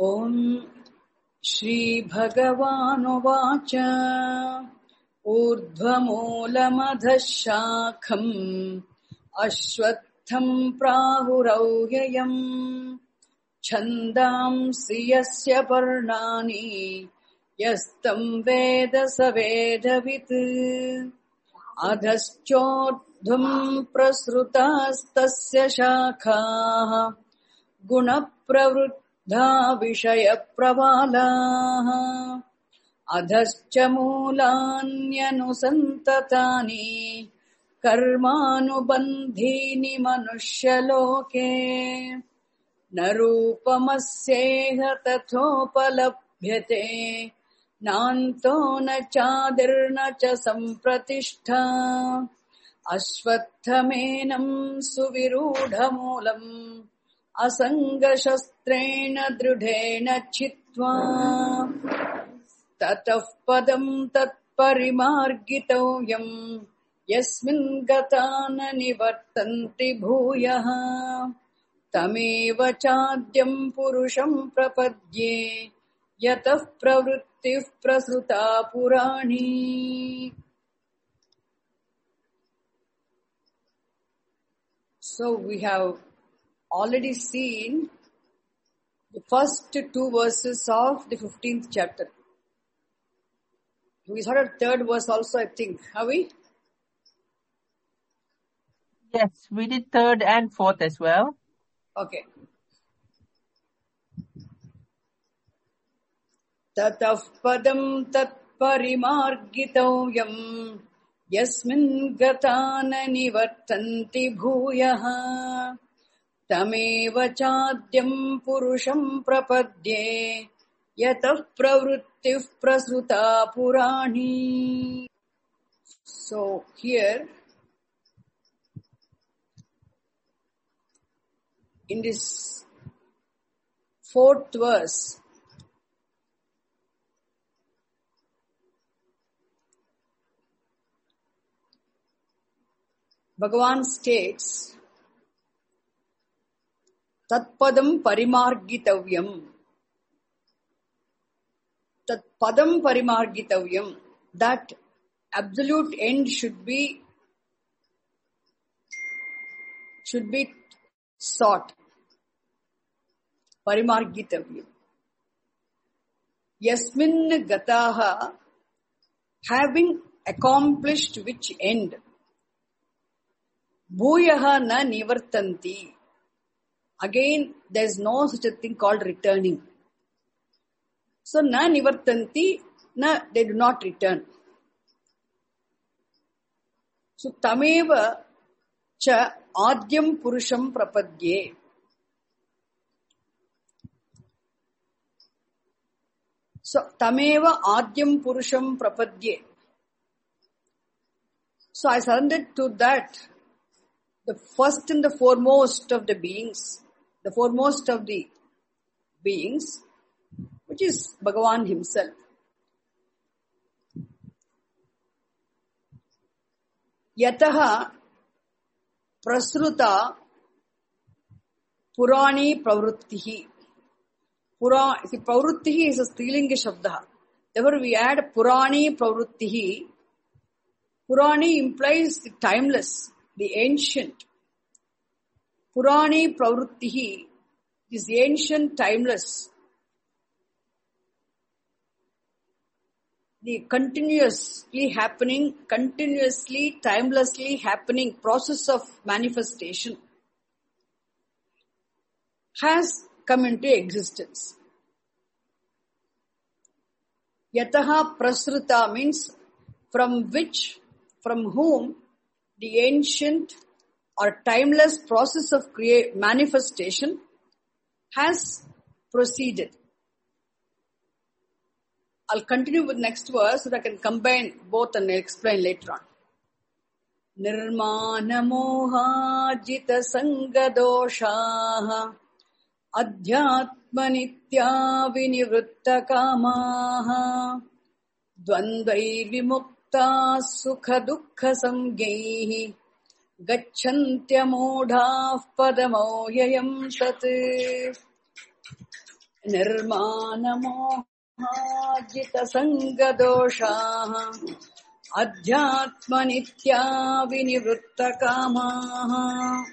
Om Shri Bhagavanuvāca Urdhvamūlamadhashākham Ashvatham Prahurauhyayam Chandamsi yasya parnāni Yastam Veda Savedavit Adhaschodhvam Prasrutastasya Shākhāha Gunapravruddha Vishaya Pravālaha Adhascha Mūlānyanusantatani Karmanubandhini Manushya-loke Narupamasyeha tathopalabhyate Nanto na chadirna cha sampratishta Ashvatthaменam suvirudhamulam Asanga-shastrena drudhena chitva Tatah padam tatparimargitoyam Yasmin gatana nivartanti bhuyaha Tameva chadyam purusham prapadye Yatah pravrittif prasruta purani. So we have already seen the first two verses of the 15th chapter. We started third verse also, I think. Have we? Yes, we did third and fourth as well. Okay. Tatah padam tatparimargitoyam Yasmin gatana nivartanti bhuyaha Tameva chadyam purusham prapadye Yatah pravrittif prasruta purani. So here, in this fourth verse, Bhagavan states, Tatpadam parimargitavyam. Tatpadam parimargitavyam. That absolute end should be sought. Parimargitavyam. Yasmin gataha, having accomplished which end. Bhuyaha na nivartanti. Again, there is no such a thing called returning. So, na nivartanti, they do not return. So, tameva cha adyam purusham prapadye. So, tameva adyam purusham prapadye. So, I surrendered to that. The first and the foremost of the beings, which is Bhagavan himself. Yataha prasruta purani pravrittihi. Pravrittihi is a strilinga shabda. Therefore we add purani pravrittihi. Purani implies the timeless, the ancient. Purani pravrittihi is the ancient, timeless. The continuously, timelessly happening process of manifestation has come into existence. Yataha prasruta means from whom the ancient or timeless process of manifestation has proceeded. I'll continue with next verse so that I can combine both and explain later on. Nirmana moha jita sanga doshaha adhyatma nitya vinivritta kamaha dvandvair vimukta sukha dukkha samgaihi gacchantya modhaः padamauhyayam tat. Nirmanamohajita sangadoshaha adhyatmanitya vinivritta kamaha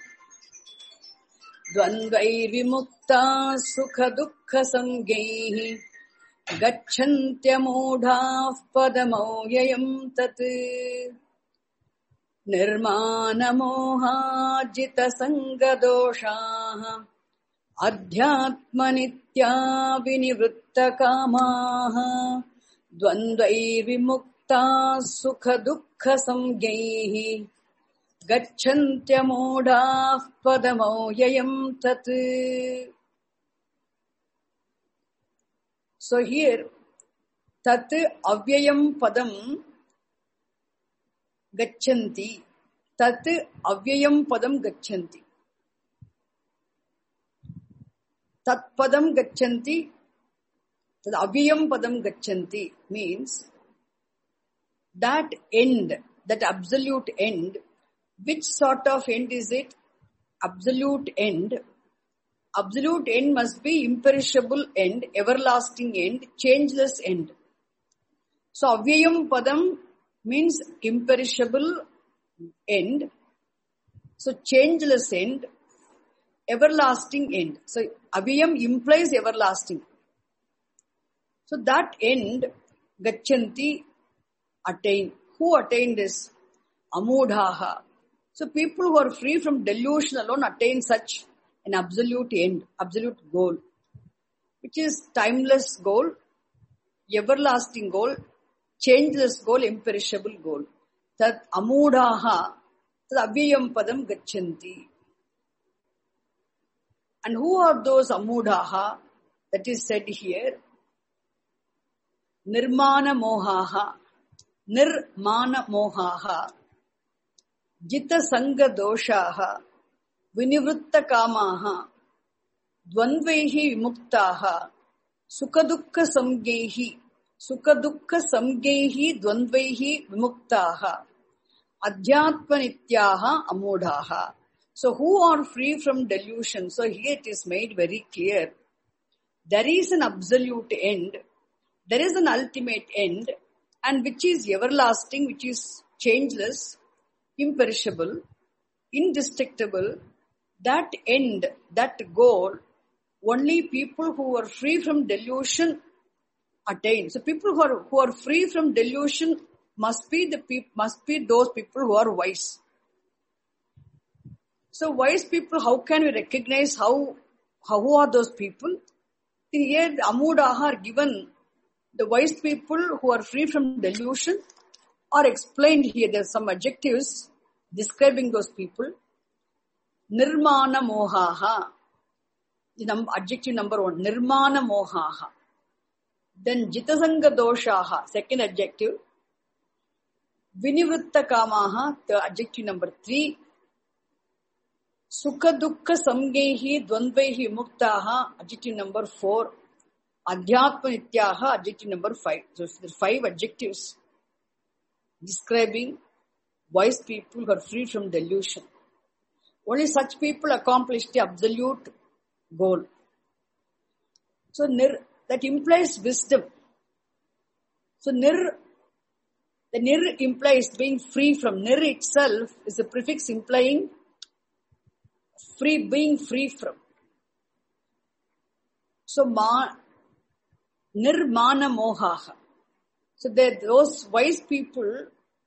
dvandvair vimukta sukha dukkha samgaihi gacchantyamoodhaः padamavyayam tat. Nirmanamohajita sangadoshaha adhyatmanitya vinivritta kamaha dvandvair vimukta sukha dukkha samgaihi gacchantyamoodhaः padamavyayam tat. So here, tat avyayam padam gachanti. Tat avyayam padam gachanti. Tat padam gachanti, tat avyayam padam gachanti means that end, that absolute end. Which sort of end is it? Absolute end. Absolute end must be imperishable end, everlasting end, changeless end. So avyayam padam means imperishable end. So changeless end, everlasting end. So avyayam implies everlasting. So that end, gachanti, attain. Who attain this? Amudhaha. So people who are free from delusion alone attain such an absolute end, absolute goal, which is timeless goal, everlasting goal, changeless goal, imperishable goal. Tat amudhaha, tat avyayam padam gachanti. And who are those amudhaha? That is said here. Nirmana mohaha. Nirmana mohaha. Jita sanga doshaha. Vinivritta kamaha. Dvandvaihi vimuktaha. Sukadukka samgaihi. Sukadukka samgaihi dvandvaihi vimuktaha. Adhyatmanityaha amodhaha. So who are free from delusion? So here it is made very clear. There is an absolute end. There is an ultimate end, and which is everlasting, which is changeless, imperishable, indestructible. That end, that goal, only people who are free from delusion attain. So people who are free from delusion must be those people who are wise. So wise people, how can we recognize who are those people? Here the amudaha are given. The wise people who are free from delusion are explained here. There are some adjectives describing those people. Nirmana mohaha. Adjective number 1. Nirmana mohaha. Then jitasanga doshaha. Second adjective. Vinivritta kamaha. The adjective number 3. Sukha dukkha samgaihi dvandvaihi muktaha. Adjective number 4. Adhyatmanityaha, adjective number 5. So there are 5 adjectives describing wise people who are free from delusion. Only such people accomplish the absolute goal. So that implies wisdom. So the nir implies being free from. Nir itself is a prefix implying being free from. So nirmana mohaha. So those wise people,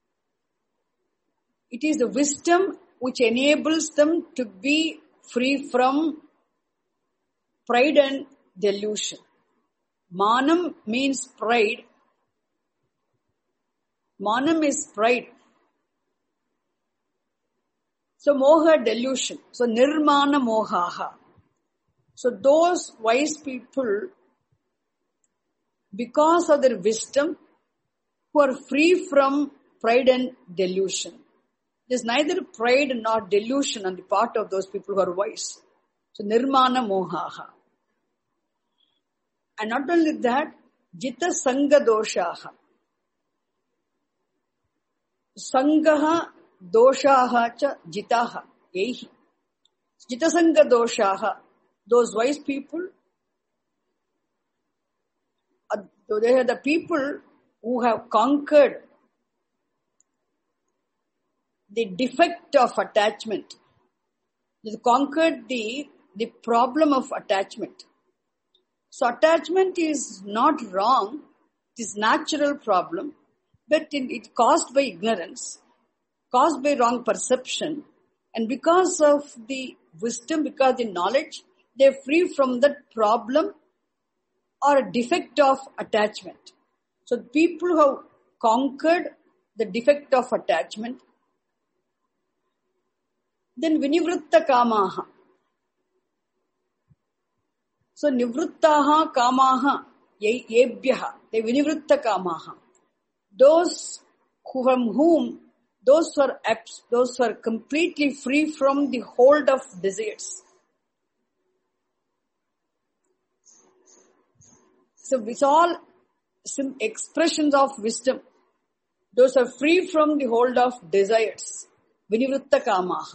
it is the wisdom which enables them to be free from pride and delusion. Manam means pride. Manam is pride. So moha, delusion. So nirmana mohaha. So those wise people, because of their wisdom, who are free from pride and delusion. There's neither pride nor delusion on the part of those people who are wise. So nirmana mohaha. And not only that, jita sanga doshaha. Sangaha doshaha cha jitaha. Jita sanga doshaha. Those wise people So they are the people who have conquered the defect of attachment. They conquered the problem of attachment. So attachment is not wrong. It is natural problem, but it caused by ignorance, caused by wrong perception, and because of the wisdom, because of the knowledge, they are free from that problem or a defect of attachment. So people who have conquered the defect of attachment, then vinivritta kamaha. So nivrittaha kamaha yebhyaha, they vinivritta kamaha. Those who are completely free from the hold of desires. So it's all some expressions of wisdom. Those are free from the hold of desires. Vinivritta kamaha.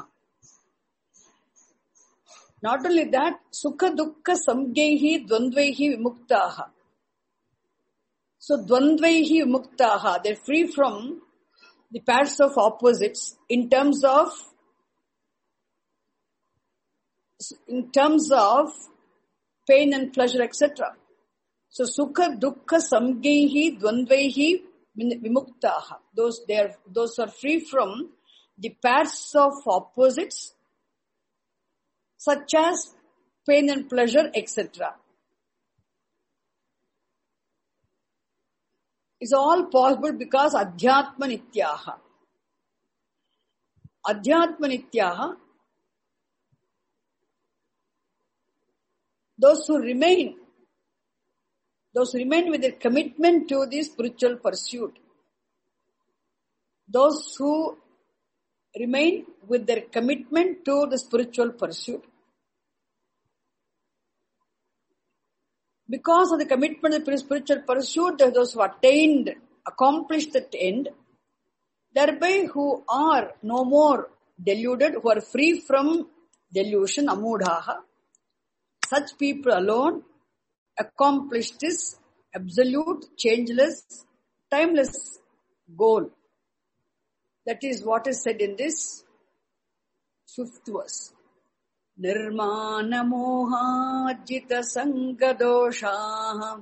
Not only that, sukha dukkha samgaihi dvandvaihi vimuktaha. So dvandvaihi vimuktaha, they're free from the pairs of opposites in terms of pain and pleasure, etc. So sukha dukkha samgaihi dvandvaihi vimuktaha. Those are free from the pairs of opposites such as pain and pleasure, etc. It's all possible because adhyatma nityaha. Adhyatma nityaha, those who remain with their commitment to the spiritual pursuit. Those who remain with their commitment to the spiritual pursuit. Because of the commitment to the spiritual pursuit, those who accomplished that end, thereby who are no more deluded, who are free from delusion, amudhaha, such people alone accomplish this absolute, changeless, timeless goal. That is what is said in this 5th verse. Nirmana moha jita sanga doshaha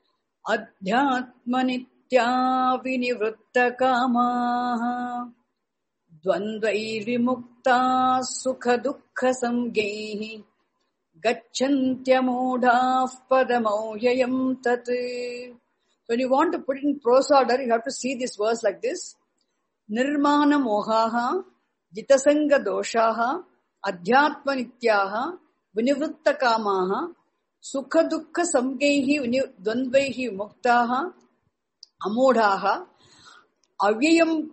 adhyatma nitya vinivritta kamaha dvandvair vimukta sukha dukkha samgaihi gacchantya modhah padamauyayam tat. When you want to put it in prose order, you have to see this verse like this. Nirmana mohaha jitasanga doshaha adhyatma nityaha vinivritta kamaha sukha dukkha samgaihi dvandvaihi muktaha amodhaha avyayam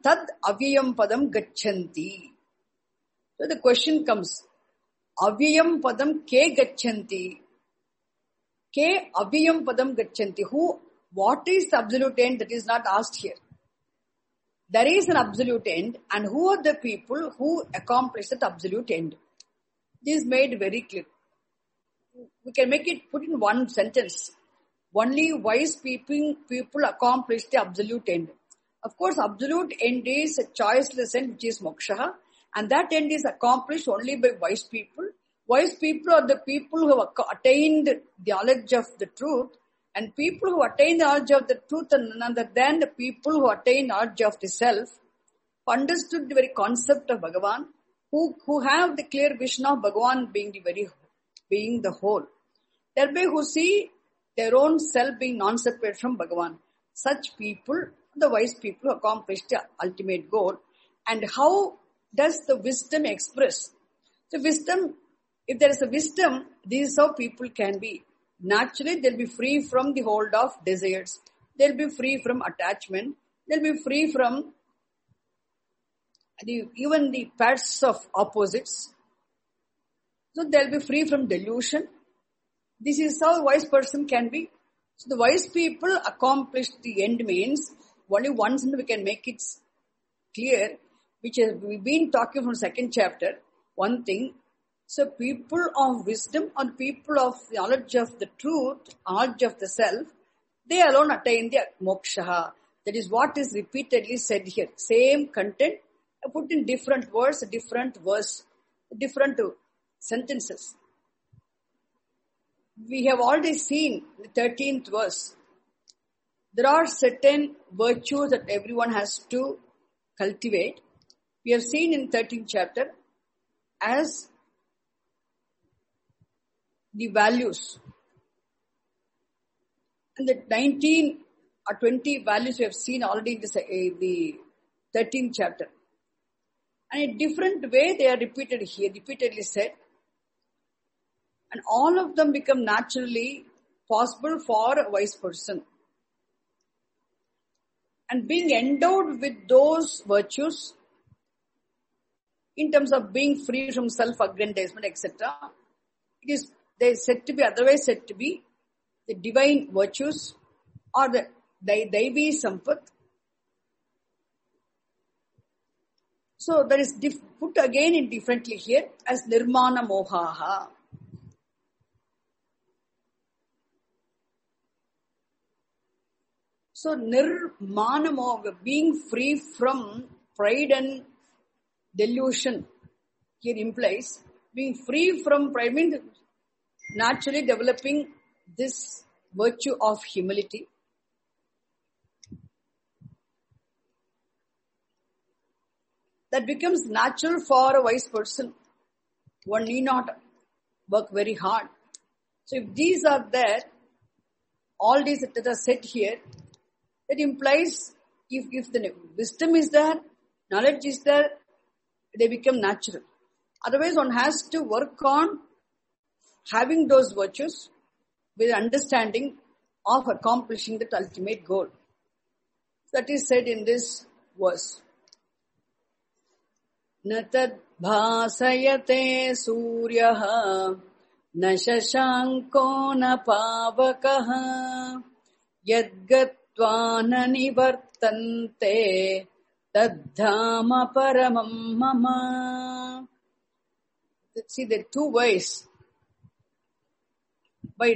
padam gacchanti. So the question comes, avyayam padam ke gacchanti? Ke avyayam padam gacchanti. What is the absolute end? That is not asked here. There is an absolute end, and who are the people who accomplish that absolute end? This is made very clear. We can put in one sentence. Only wise people accomplish the absolute end. Of course, absolute end is a choiceless end, which is moksha, and that end is accomplished only by wise people. Wise people are the people who have attained the knowledge of the truth, and people who attain the knowledge of the truth are none other than the people who attain knowledge of the self, who understood the very concept of Bhagavan, who have the clear vision of Bhagavan being the whole. Thereby who see their own self being non-separate from Bhagavan. Such people, the wise people, who accomplish the ultimate goal. And how does the wisdom express? The wisdom, if there is a wisdom, this is how people can be. Naturally, they'll be free from the hold of desires. They'll be free from attachment. They'll be free from even the pairs of opposites. So they'll be free from delusion. This is how a wise person can be. So the wise people accomplish the end means only once we can make it clear, which we've been talking from 2nd chapter. One thing. So people of wisdom or people of the knowledge of the truth, knowledge of the self, they alone attain the moksha. That is what is repeatedly said here. Same content, put in different words, different verse, different sentences. We have already seen the 13th verse. There are certain virtues that everyone has to cultivate. We have seen in 13th chapter as the values. And the 19 or 20 values we have seen already in the 13th chapter. And in a different way they are repeated here, repeatedly said. And all of them become naturally possible for a wise person. And being endowed with those virtues, in terms of being free from self-aggrandizement, etc., it is otherwise said to be the divine virtues or the Daivi Sampat. So that is put again in differently here as Nirmana Mohaha. So Nirmana Moha, being free from pride and delusion, here implies being free from pride means naturally developing this virtue of humility. That becomes natural for a wise person. One need not work very hard. So if these are there, all these that are said here, that implies if the wisdom is there, knowledge is there, they become natural. Otherwise one has to work on having those virtues with understanding of accomplishing that ultimate goal. That is said in this verse. Natad bhasayate suryaha na shashanko na pavakaha yadgatva na nivartante taddhama paramam mama. See, there are two ways. By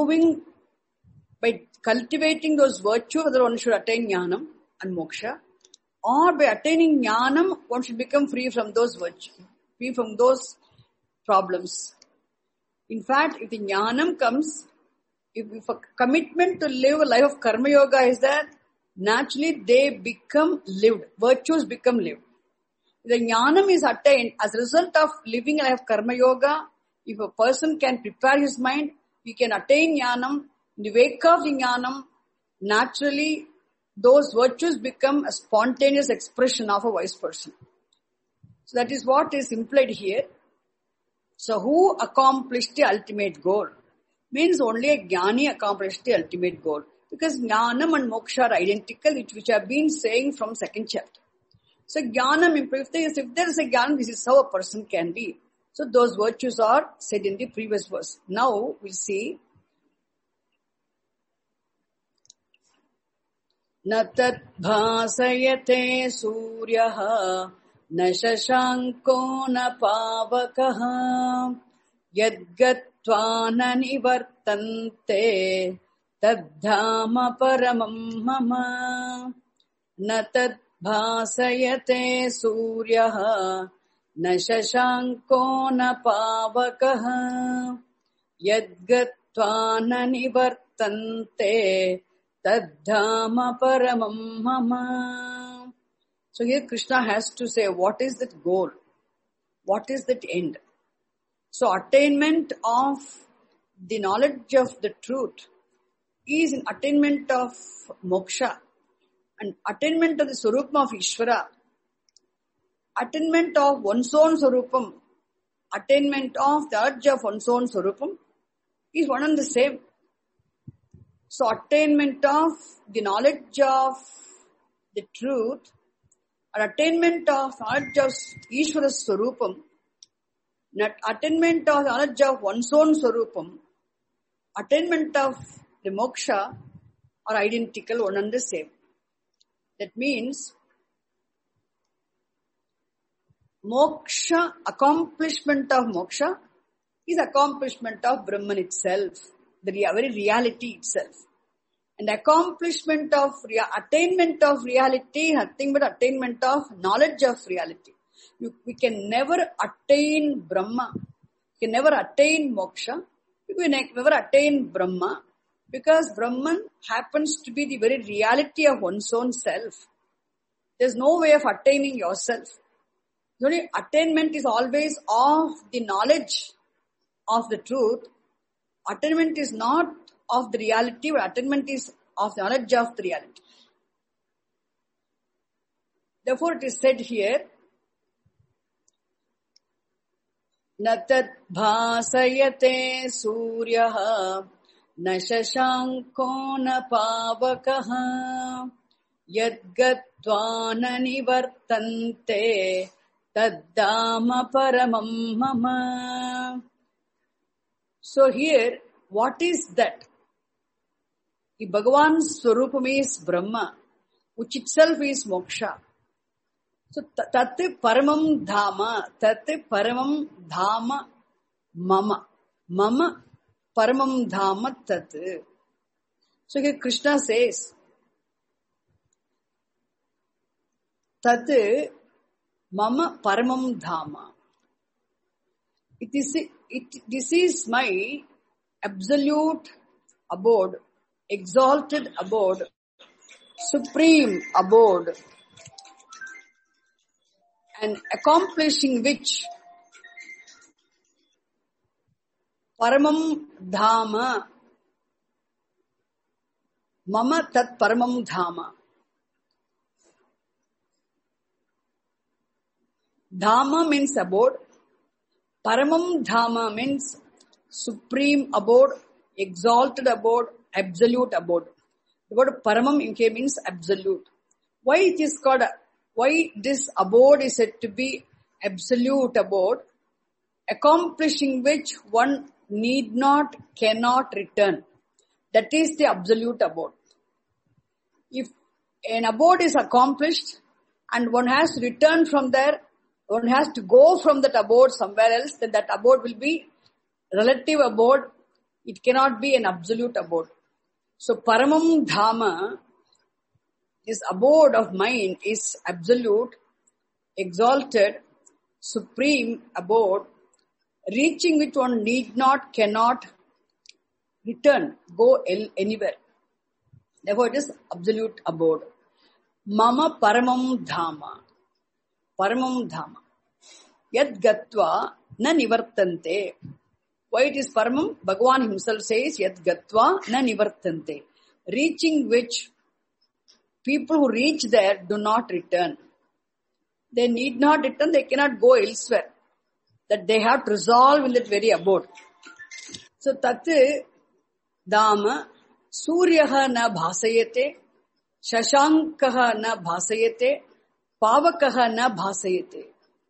cultivating those virtues, whether one should attain jnanam and moksha, or by attaining jnanam, one should become free from those virtues, free from those problems. In fact, if the jnanam comes, if a commitment to live a life of karma yoga is there, naturally they become lived. Virtues become lived. The jnanam is attained as a result of living a life of karma yoga. If a person can prepare his mind, he can attain jnanam. In the wake of the jnanam, naturally those virtues become a spontaneous expression of a wise person. So that is what is implied here. So who accomplished the ultimate goal? Means only a jnani accomplished the ultimate goal. Because jnanam and moksha are identical, which I have been saying from second chapter. So jnanam, if there is a jnana, this is how a person can be. So those virtues are said in the previous verse. Now we'll see. Natat bhasayate suryaha na shashanko na pavakaha yadgatva na nivartante taddhama paramam mama. Natat bhasayate suryaha na shashanko na pavakaha yadgatva na nivartante taddhama paramam mama. So here Krishna has to say, what is that goal? What is that end? So attainment of the knowledge of the truth is an attainment of moksha and attainment of the Swarupam of Ishvara. Attainment of one's own Swarupam, attainment of the urge of one's own Swarupam is one and the same. So attainment of the knowledge of the truth or attainment of knowledge of Ishvara's Swarupam, attainment of knowledge of one's own Swarupam, attainment of the moksha are identical, one and the same. That means moksha, accomplishment of moksha is accomplishment of Brahman itself, the very reality itself. And accomplishment of attainment of reality, nothing but attainment of knowledge of reality. We can never attain Brahma. We can never attain moksha. We can never attain Brahma, because Brahman happens to be the very reality of one's own self. There's no way of attaining yourself. The only attainment is always of the knowledge of the truth. Attainment is not of the reality, but attainment is of the knowledge of the reality. Therefore, it is said here, Natat bhasayate suryaha na shashanko na pavakaha yadgatva na nivartante taddama paramam mama. So here, what is that? The Bhagavan's Swarupam is Brahma, which itself is moksha. So, tat paramam dhama mama. Mama paramam dhama tat. So here Krishna says, tat mama paramam dhama. This is my absolute abode, exalted abode, supreme abode, and accomplishing which paramam dhama, mama tat paramam dhama. Dhama means abode, paramam dhama means supreme abode, exalted abode, absolute abode. The word paramam means absolute. Why this abode is said to be absolute abode, accomplishing which one need not, cannot return. That is the absolute abode. If an abode is accomplished and one has to return from there, one has to go from that abode somewhere else, then that abode will be relative abode. It cannot be an absolute abode. So paramam dhama, this abode of mine, is absolute, exalted, supreme abode, reaching which one need not, cannot return, go anywhere. Therefore it is absolute abode. Mama paramam dhama. Paramam dhama. Yad gatva na nivartante. Why it is paramam? Bhagavan himself says, Yad gatva na nivartante. Reaching which people who reach there do not return. They need not return, they cannot go elsewhere. That they have to resolve in that very abode. So tat dama suryaha na bhasayate, shashankaha na bhasayate, pavakaha na bhasayate.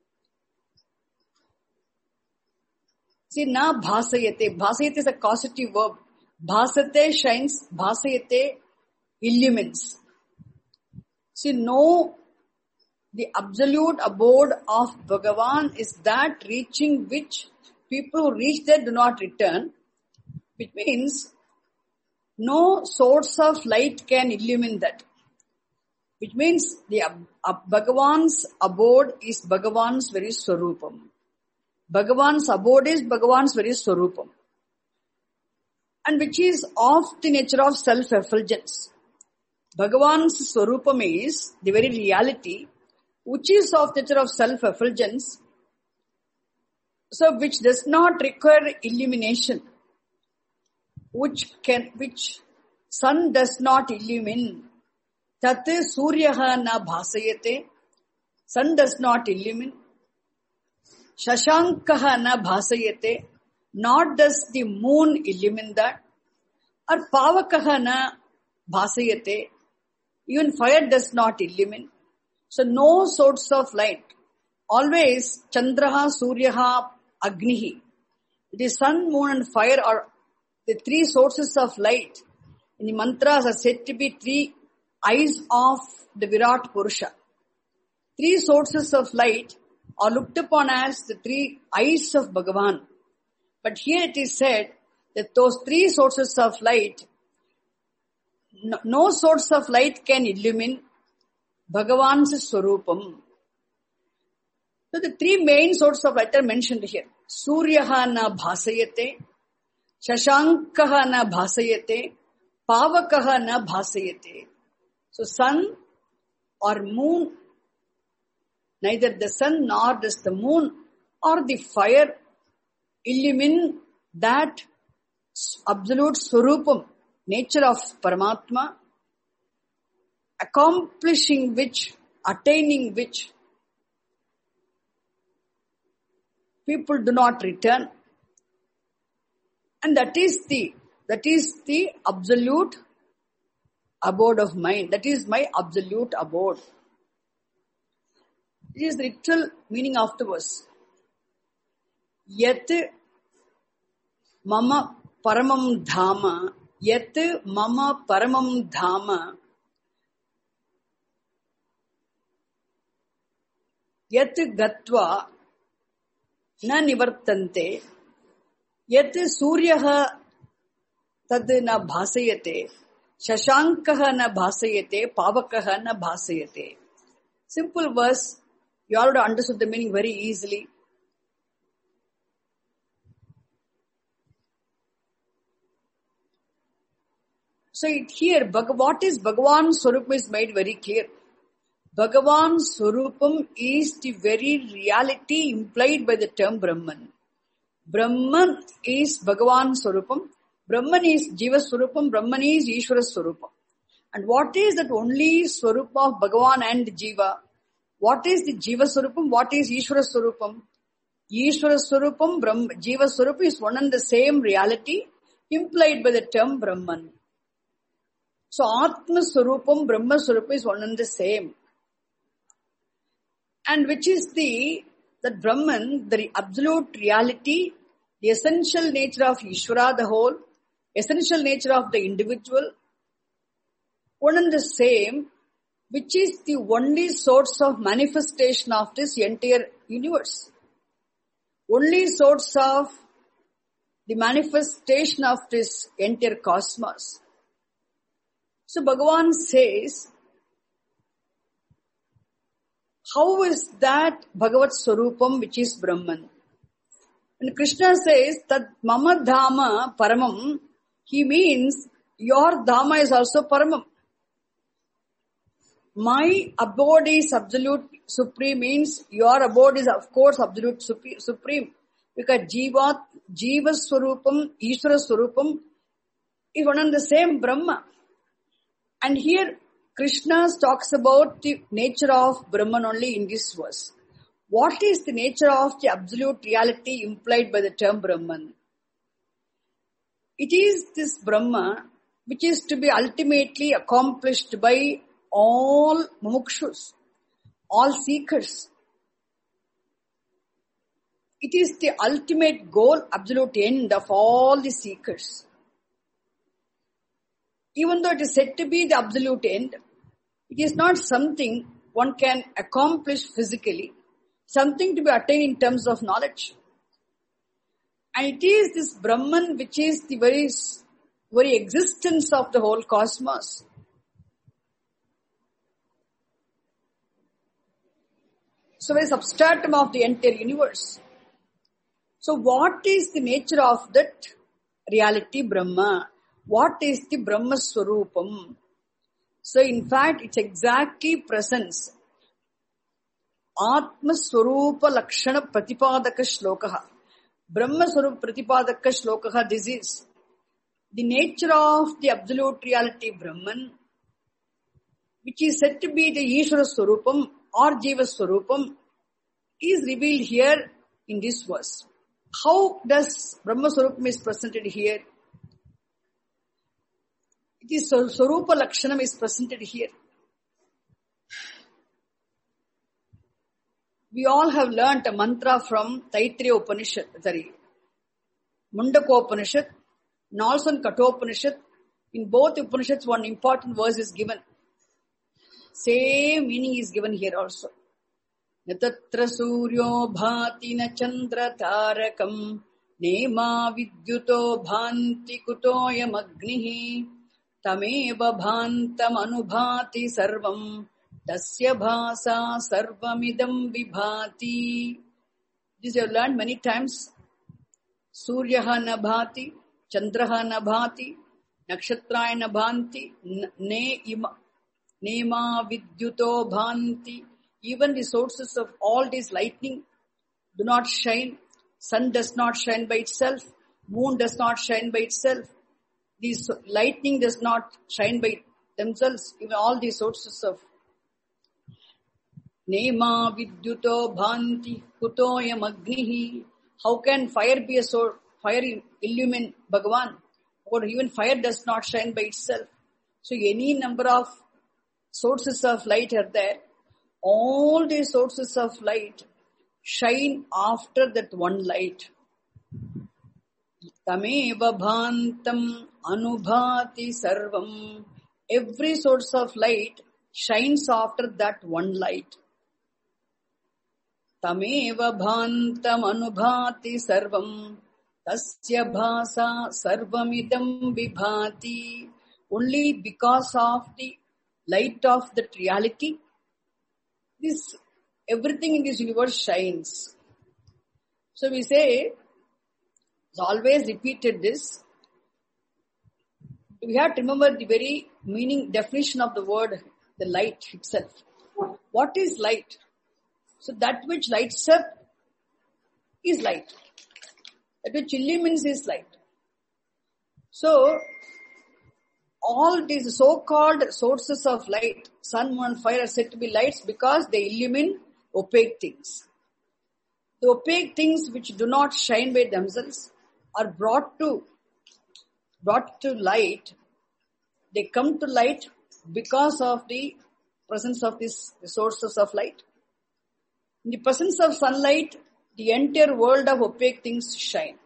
See, na bhasayate. Bhasayate is a causative verb. Bhasate shines, bhasayate illumines. See, no, the absolute abode of Bhagavan is that reaching which people who reach there do not return, which means no source of light can illumine that. Which means the Bhagavan's abode is Bhagavan's very Swarupam. Bhagavan's abode is Bhagavan's very Swarupam. And which is of the nature of self-effulgence. Bhagavan's Swarupam is the very reality which is of the nature of self-effulgence, so which does not require illumination, which sun does not illumine. Tat suryaha na bhasayate. Sun does not illumine. Shashankaha na bhasayate. Not does the moon illumine that. Or pavakaha na bhasayate. Even fire does not illumine. So no source of light. Always Chandraha, Suryaha, Agnihi. The sun, moon and fire are the three sources of light. In the mantras are said to be three eyes of the Virat Purusha. Three sources of light are looked upon as the three eyes of Bhagavan. But here it is said that those three sources of light no source of light can illumine Bhagavan's Swarupam. So the three main sources of light are mentioned here. Suryaha na bhasayate, Shashankaha na bhasayate, Pavakaha na bhasayate. So sun or moon, neither the sun nor does the moon or the fire illumine that absolute Swarupam, nature of Paramatma, accomplishing which, attaining which, people do not return. And that is the absolute abode of mind. That is my absolute abode. It is the literal meaning of the verse. Yat mama paramam dhama, yat mama paramam dhama, yat gatva na nivartante, yat suryaha tad na bhasayate, shashankaha na bhasayate, pavakaha na bhasayate. Simple verse, you already understood the meaning very easily. So here, what is Bhagavan's Swarupam is made very clear. Bhagavan's Swarupam is the very reality implied by the term Brahman. Brahman is Bhagavan's Swarupam. Brahman is Jiva Swarupam. Brahman is Ishvara Swarupam. And what is that only Swarupa of Bhagavan and Jiva? What is the Jiva Swarupam? What is Ishvara Swarupam? Ishvara Swarupam, Jiva Swarupam is one and the same reality implied by the term Brahman. So Atma Swarupam, Brahma Swarupam is one and the same. And which is that Brahman, the absolute reality, the essential nature of Ishvara, the whole, essential nature of the individual, one and the same, which is the only source of manifestation of this entire universe. Only source of the manifestation of this entire cosmos. So Bhagavan says, how is that Bhagavat Swarupam which is Brahman? And Krishna says that Mama Dhama Paramam, he means your Dhama is also Paramam. My abode is absolute supreme means your abode is of course absolute supreme. Because Jiva Swarupam, Ishvara Swarupam is one and the same Brahma. And here Krishna talks about the nature of Brahman only in this verse. What is the nature of the absolute reality implied by the term Brahman? It is this Brahma which is to be ultimately accomplished by all mumukshus, all seekers. It is the ultimate goal, absolute end of all the seekers. Even though it is said to be the absolute end, it is not something one can accomplish physically, something to be attained in terms of knowledge. And it is this Brahman which is the very existence of the whole cosmos. So very substratum of the entire universe. So what is the nature of that reality Brahma? What is the Brahma Swarupam? So in fact, it's exactly presence. Atma Swarupa Lakshana Pratipadaka Shlokaha. Brahma Swarupa Pratipadaka Shlokaha. This is the nature of the absolute reality Brahman, which is said to be the Ishvara Swarupam or Jiva Swarupam, is revealed here in this verse. How does Brahma Swarupam is presented here? It is Swarupa Lakshanam is presented here. We all have learnt a mantra from Taittiriya Upanishad, Mundaka Upanishad, and also in Kathopanishad. In both Upanishads, one important verse is given. Same meaning is given here also. Natatra suryo bhati na chandra tarakam nema vidyuto bhanti kutoyam agnihi Tameva bhantam anubhati sarvam tasya bhasa sarvamidam vibhati. This you have learned many times. Suryaha nabhati, Chandraha nabhati, Nakshatraya nabhanti, Nema vidyuto bhanti. Even the sources of all this lightning do not shine. Sun does not shine by itself. Moon does not shine by itself. These lightning does not shine by themselves. Even all these sources of Nema vidyuto bhanti kutoyam agnihi. How can fire be a source? Fire illumine Bhagavan. Or even fire does not shine by itself. So any number of sources of light are there. All these sources of light shine after that one light. Tameva bhantam anubhati sarvam. Every source of light shines after that one light. Tameva bhantam anubhati sarvam tasya bhasa sarvamidam vibhati. Only because of the light of that reality, this everything in this universe shines. So we say, it's always repeated this. We have to remember the very meaning, definition of the word, the light itself. What is light? So that which lights up is light. That which illumines is light. So, all these so-called sources of light, sun, moon, fire are said to be lights because they illumine opaque things. The opaque things which do not shine by themselves are brought to light. They come to light because of the presence of these sources of light. In the presence of sunlight, the entire world of opaque things shine.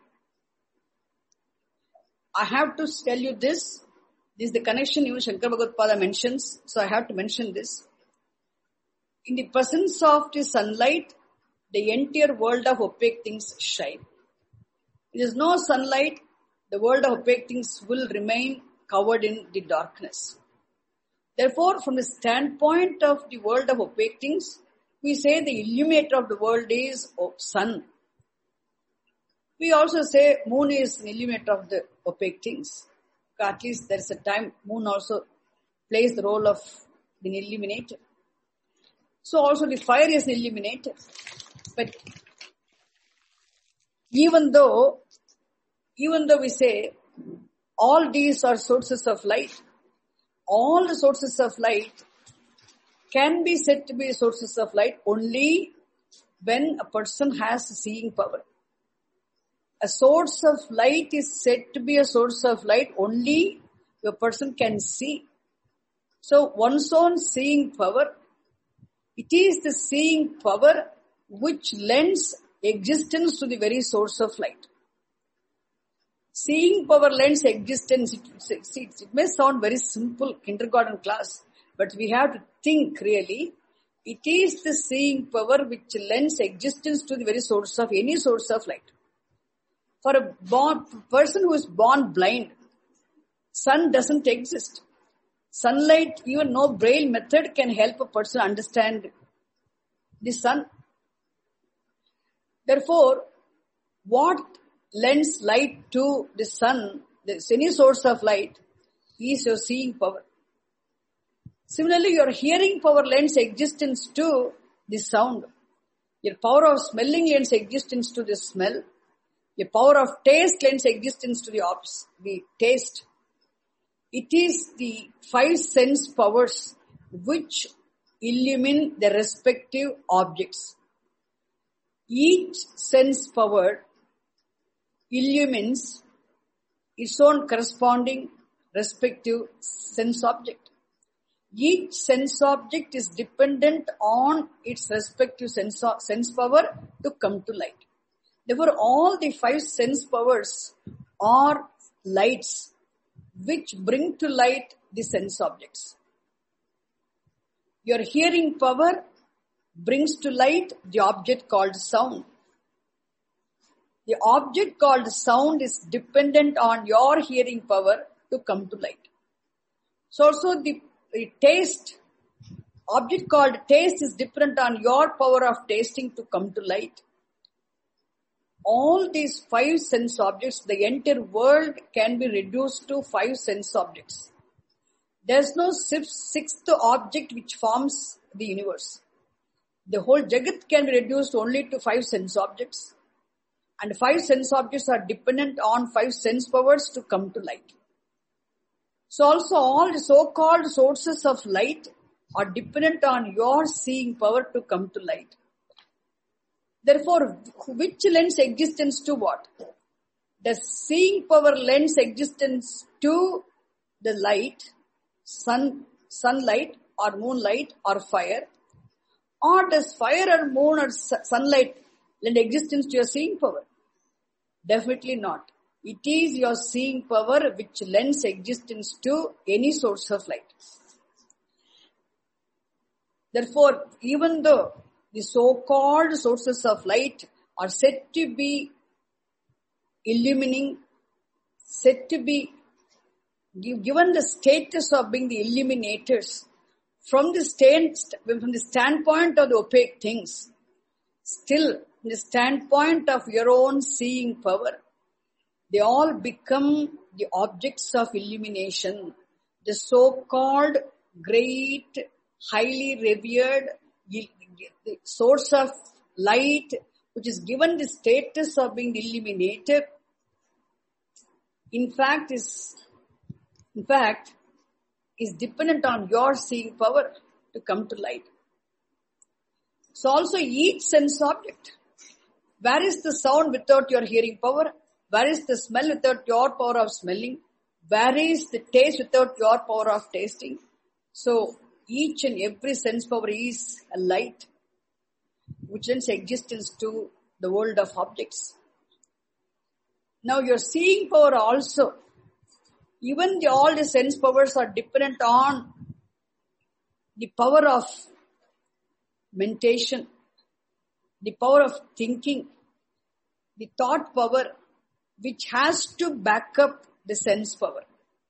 I have to tell you this. This is the connection even Shankara Bhagavad mentions, so I have to mention this. In the presence of the sunlight, the entire world of opaque things shine. If there is no sunlight, the world of opaque things will remain covered in the darkness. Therefore, from the standpoint of the world of opaque things, we say the illuminator of the world is sun. We also say moon is an illuminator of the opaque things. At least there is a time moon also plays the role of an illuminator. So also the fire is an illuminator. But even though we say all these are sources of light, all the sources of light can be said to be sources of light only when a person has seeing power. A source of light is said to be a source of light only if a person can see. So one's own seeing power, it is the seeing power which lends existence to the very source of light. Seeing power lends existence. It may sound very simple, kindergarten class, but we have to think really. It is the seeing power which lends existence to the very source of any source of light. For a person who is born blind, sun doesn't exist. Sunlight, even no braille method can help a person understand the sun. Therefore, what lends light to the sun, any source of light, is your seeing power. Similarly, your hearing power lends existence to the sound. Your power of smelling lends existence to the smell. Your power of taste lends existence to the taste. It is the 5 sense powers which illumine the respective objects. Each sense power illumines its own corresponding respective sense object. Each sense object is dependent on its respective sense power to come to light. Therefore, all the 5 sense powers are lights which bring to light the sense objects. Your hearing power brings to light the object called sound. The object called sound is dependent on your hearing power to come to light. So also the taste, object called taste is dependent on your power of tasting to come to light. All these 5 sense objects, the entire world can be reduced to 5 sense objects. There's no sixth object which forms the universe. The whole Jagat can be reduced only to 5 sense objects. And 5 sense objects are dependent on 5 sense powers to come to light. So also all the so-called sources of light are dependent on your seeing power to come to light. Therefore, which lends existence to what? Does seeing power lends existence to the light, sunlight or moonlight or fire? Or does fire or moon or sunlight lend existence to your seeing power? Definitely not. It is your seeing power which lends existence to any source of light. Therefore, even though the so-called sources of light are said to be illuminating, said to be given the status of being the illuminators, from the standpoint of the opaque things, still, from the standpoint of your own seeing power, they all become the objects of illumination. The so-called great, highly revered the source of light, which is given the status of being the illuminator, in fact is dependent on your seeing power to come to light. So also each sense object. Where is the sound without your hearing power? Where is the smell without your power of smelling? Where is the taste without your power of tasting? So each and every sense power is a light which lends existence to the world of objects. Now your seeing power also, even all the sense powers are dependent on the power of mentation, the power of thinking, the thought power which has to back up the sense power.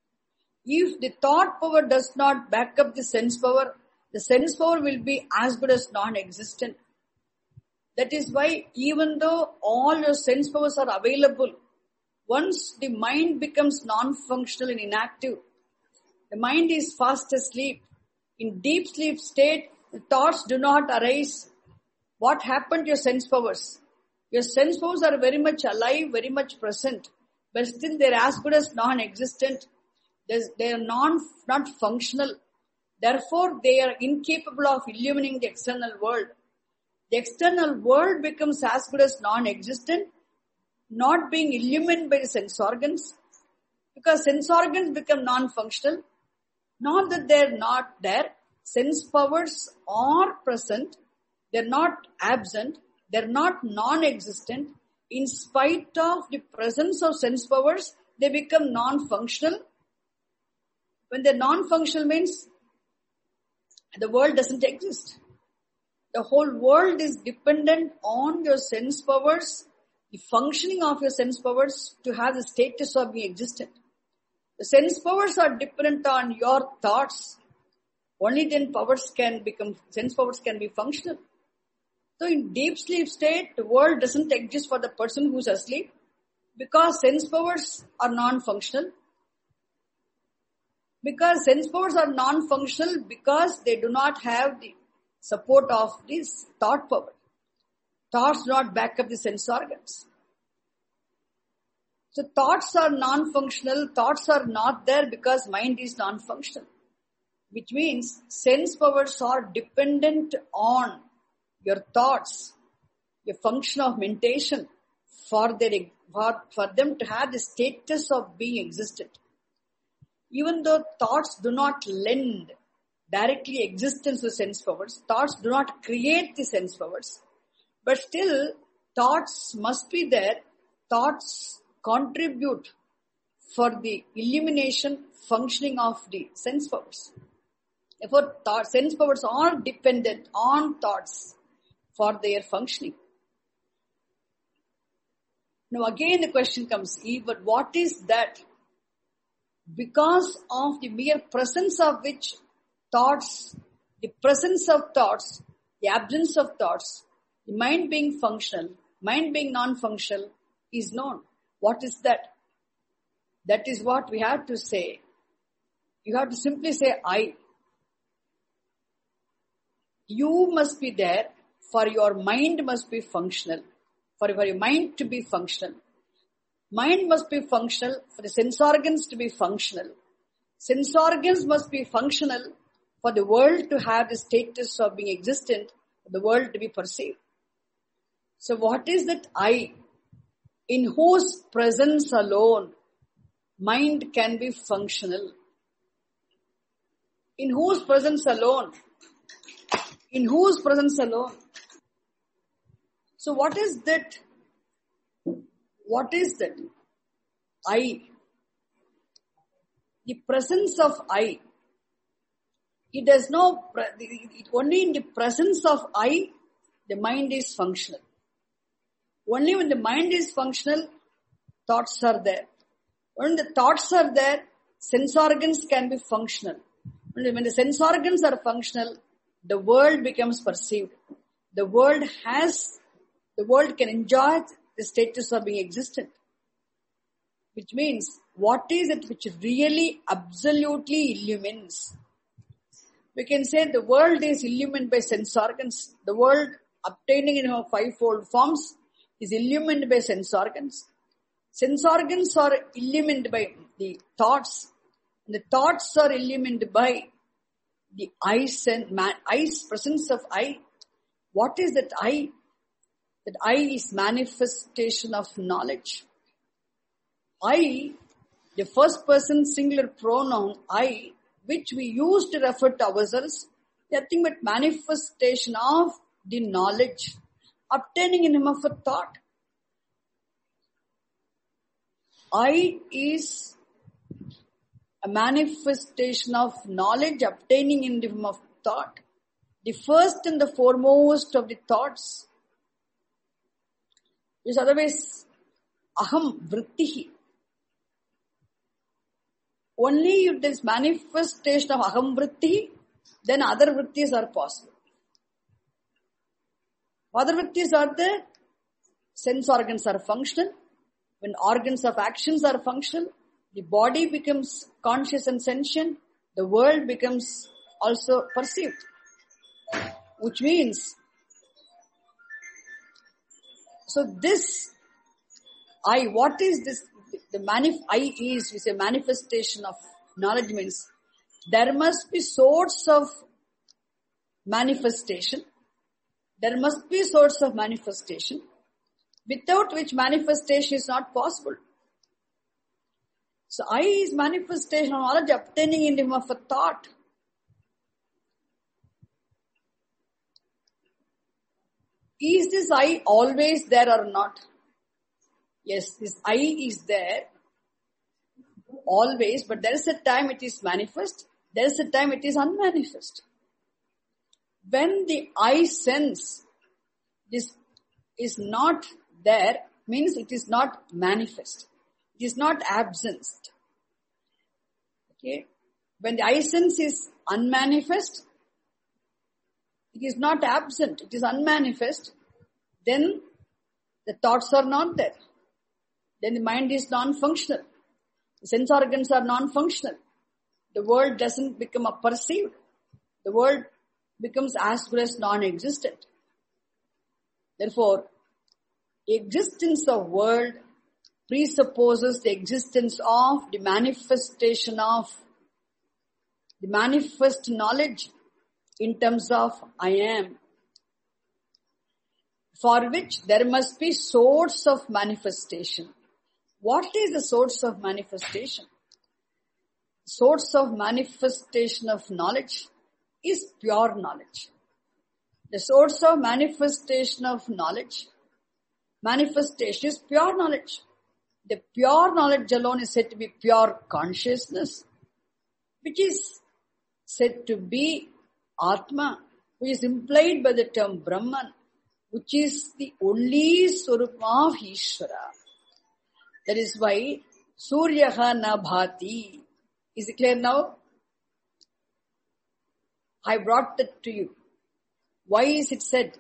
If the thought power does not back up the sense power will be as good as non-existent. That is why even though all your sense powers are available, once the mind becomes non-functional and inactive, the mind is fast asleep. In deep sleep state, the thoughts do not arise. What happened to your sense powers? Your sense powers are very much alive, very much present, but still they are as good as non-existent. They are not functional. Therefore, they are incapable of illuminating the external world. The external world becomes as good as non-existent, not being illuminated by the sense organs, because sense organs become non-functional. Not that they are not there. Sense powers are present. They are not absent. They are not non-existent. In spite of the presence of sense powers, they become non-functional. When they're non-functional means the world doesn't exist. The whole world is dependent on your sense powers, the functioning of your sense powers to have the status of being existent. The sense powers are dependent on your thoughts. Only then sense powers can be functional. So in deep sleep state, the world doesn't exist for the person who's asleep because sense powers are non-functional. Because sense powers are non-functional because they do not have the support of this thought power. Thoughts do not back up the sense organs. So thoughts are non-functional, thoughts are not there because mind is non-functional. Which means sense powers are dependent on your thoughts, your function of mentation for them to have the status of being existent. Even though thoughts do not lend directly existence to sense powers, thoughts do not create the sense powers, but still thoughts must be there, thoughts contribute for the illumination, functioning of the sense powers. Therefore, sense powers are dependent on thoughts for their functioning. Now again the question comes, but what is that because of the mere presence of which thoughts, the presence of thoughts, the absence of thoughts, the mind being functional, mind being non-functional is known. What is that? That is what we have to say. You have to simply say, I. You must be there for your mind must be functional. For your mind to be functional. Mind must be functional for the sense organs to be functional. Sense organs must be functional for the world to have the status of being existent, for the world to be perceived. So what is that I, in whose presence alone mind can be functional? In whose presence alone? In whose presence alone? So what is that? What is that? I. The presence of I. It does no, only in the presence of I, the mind is functional. Only when the mind is functional, thoughts are there. When the thoughts are there, sense organs can be functional. Only when the sense organs are functional, the world becomes perceived. The world can enjoy the status of being existent. Which means, what is it which really absolutely illumines? We can say the world is illumined by sense organs. The world obtaining in her fivefold forms is illumined by sense organs. Sense organs are illumined by the thoughts. And the thoughts are illumined by the eyes and eyes, presence of I. What is that I? That I is manifestation of knowledge. I, the first person singular pronoun I, which we use to refer to ourselves, nothing but manifestation of the knowledge obtaining in him of a thought. I is a manifestation of knowledge obtaining in him of thought. The first and the foremost of the thoughts is otherwise aham vrittihi. Only if there is manifestation of aham vritti, then other vrittis are possible. Other vrittis are there. Sense organs are functional. When organs of actions are functional, the body becomes conscious and sentient. The world becomes also perceived. Which means, so this I, what is this? I is a manifestation of knowledge means there must be source of manifestation. There must be source of manifestation without which manifestation is not possible. So I is manifestation of knowledge obtaining in him of a thought. Is this I always there or not? Yes, this I is there always, but there is a time it is manifest, there is a time it is unmanifest. When the I sense this is not there, means it is not manifest. It is not absent. Okay? When the I sense is unmanifest, it is not absent, it is unmanifest, then the thoughts are not there. Then the mind is non-functional. The sense organs are non-functional. The world doesn't become a perceived. The world becomes as good as non-existent. Therefore, the existence of world presupposes the existence of the manifestation of the manifest knowledge in terms of I am, for which there must be source of manifestation. What is the source of manifestation? Source of manifestation of knowledge is pure knowledge. The source of manifestation of knowledge, manifestation is pure knowledge. The pure knowledge alone is said to be pure consciousness, which is said to be Atma, which is implied by the term Brahman, which is the only Swarupa of Ishvara. That is why Suryaha na bhati. Is it clear now? I brought that to you. Why is it said?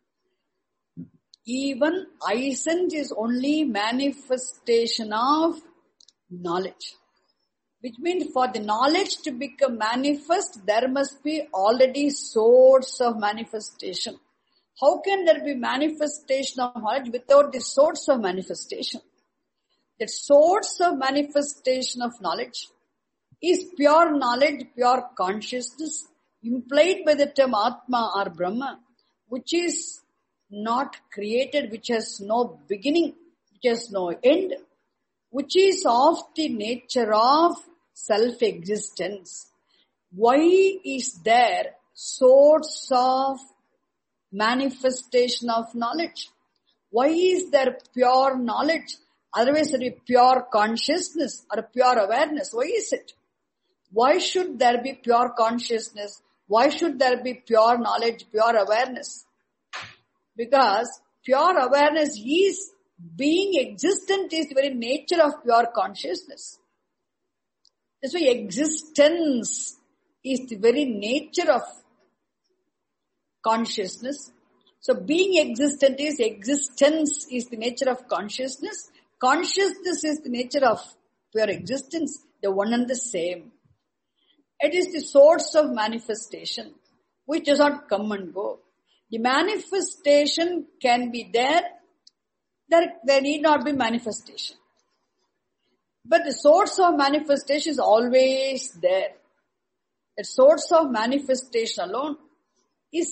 Even essence is only manifestation of knowledge. Which means for the knowledge to become manifest, there must be already source of manifestation. How can there be manifestation of knowledge without the source of manifestation? The source of manifestation of knowledge is pure knowledge, pure consciousness, implied by the term Atma or Brahma, which is not created, which has no beginning, which has no end, which is of the nature of self-existence. Why is there source of manifestation of knowledge? Why is there pure knowledge? Otherwise it would be pure consciousness or pure awareness. Why is it? Why should there be pure consciousness? Why should there be pure knowledge, pure awareness? Because pure awareness is being existent, is the very nature of pure consciousness. That's why existence is the very nature of consciousness. So being existent is existence is the nature of consciousness. Consciousness is the nature of pure existence, the one and the same. It is the source of manifestation, which does not come and go. The manifestation can be there need not be manifestation. But the source of manifestation is always there. The source of manifestation alone is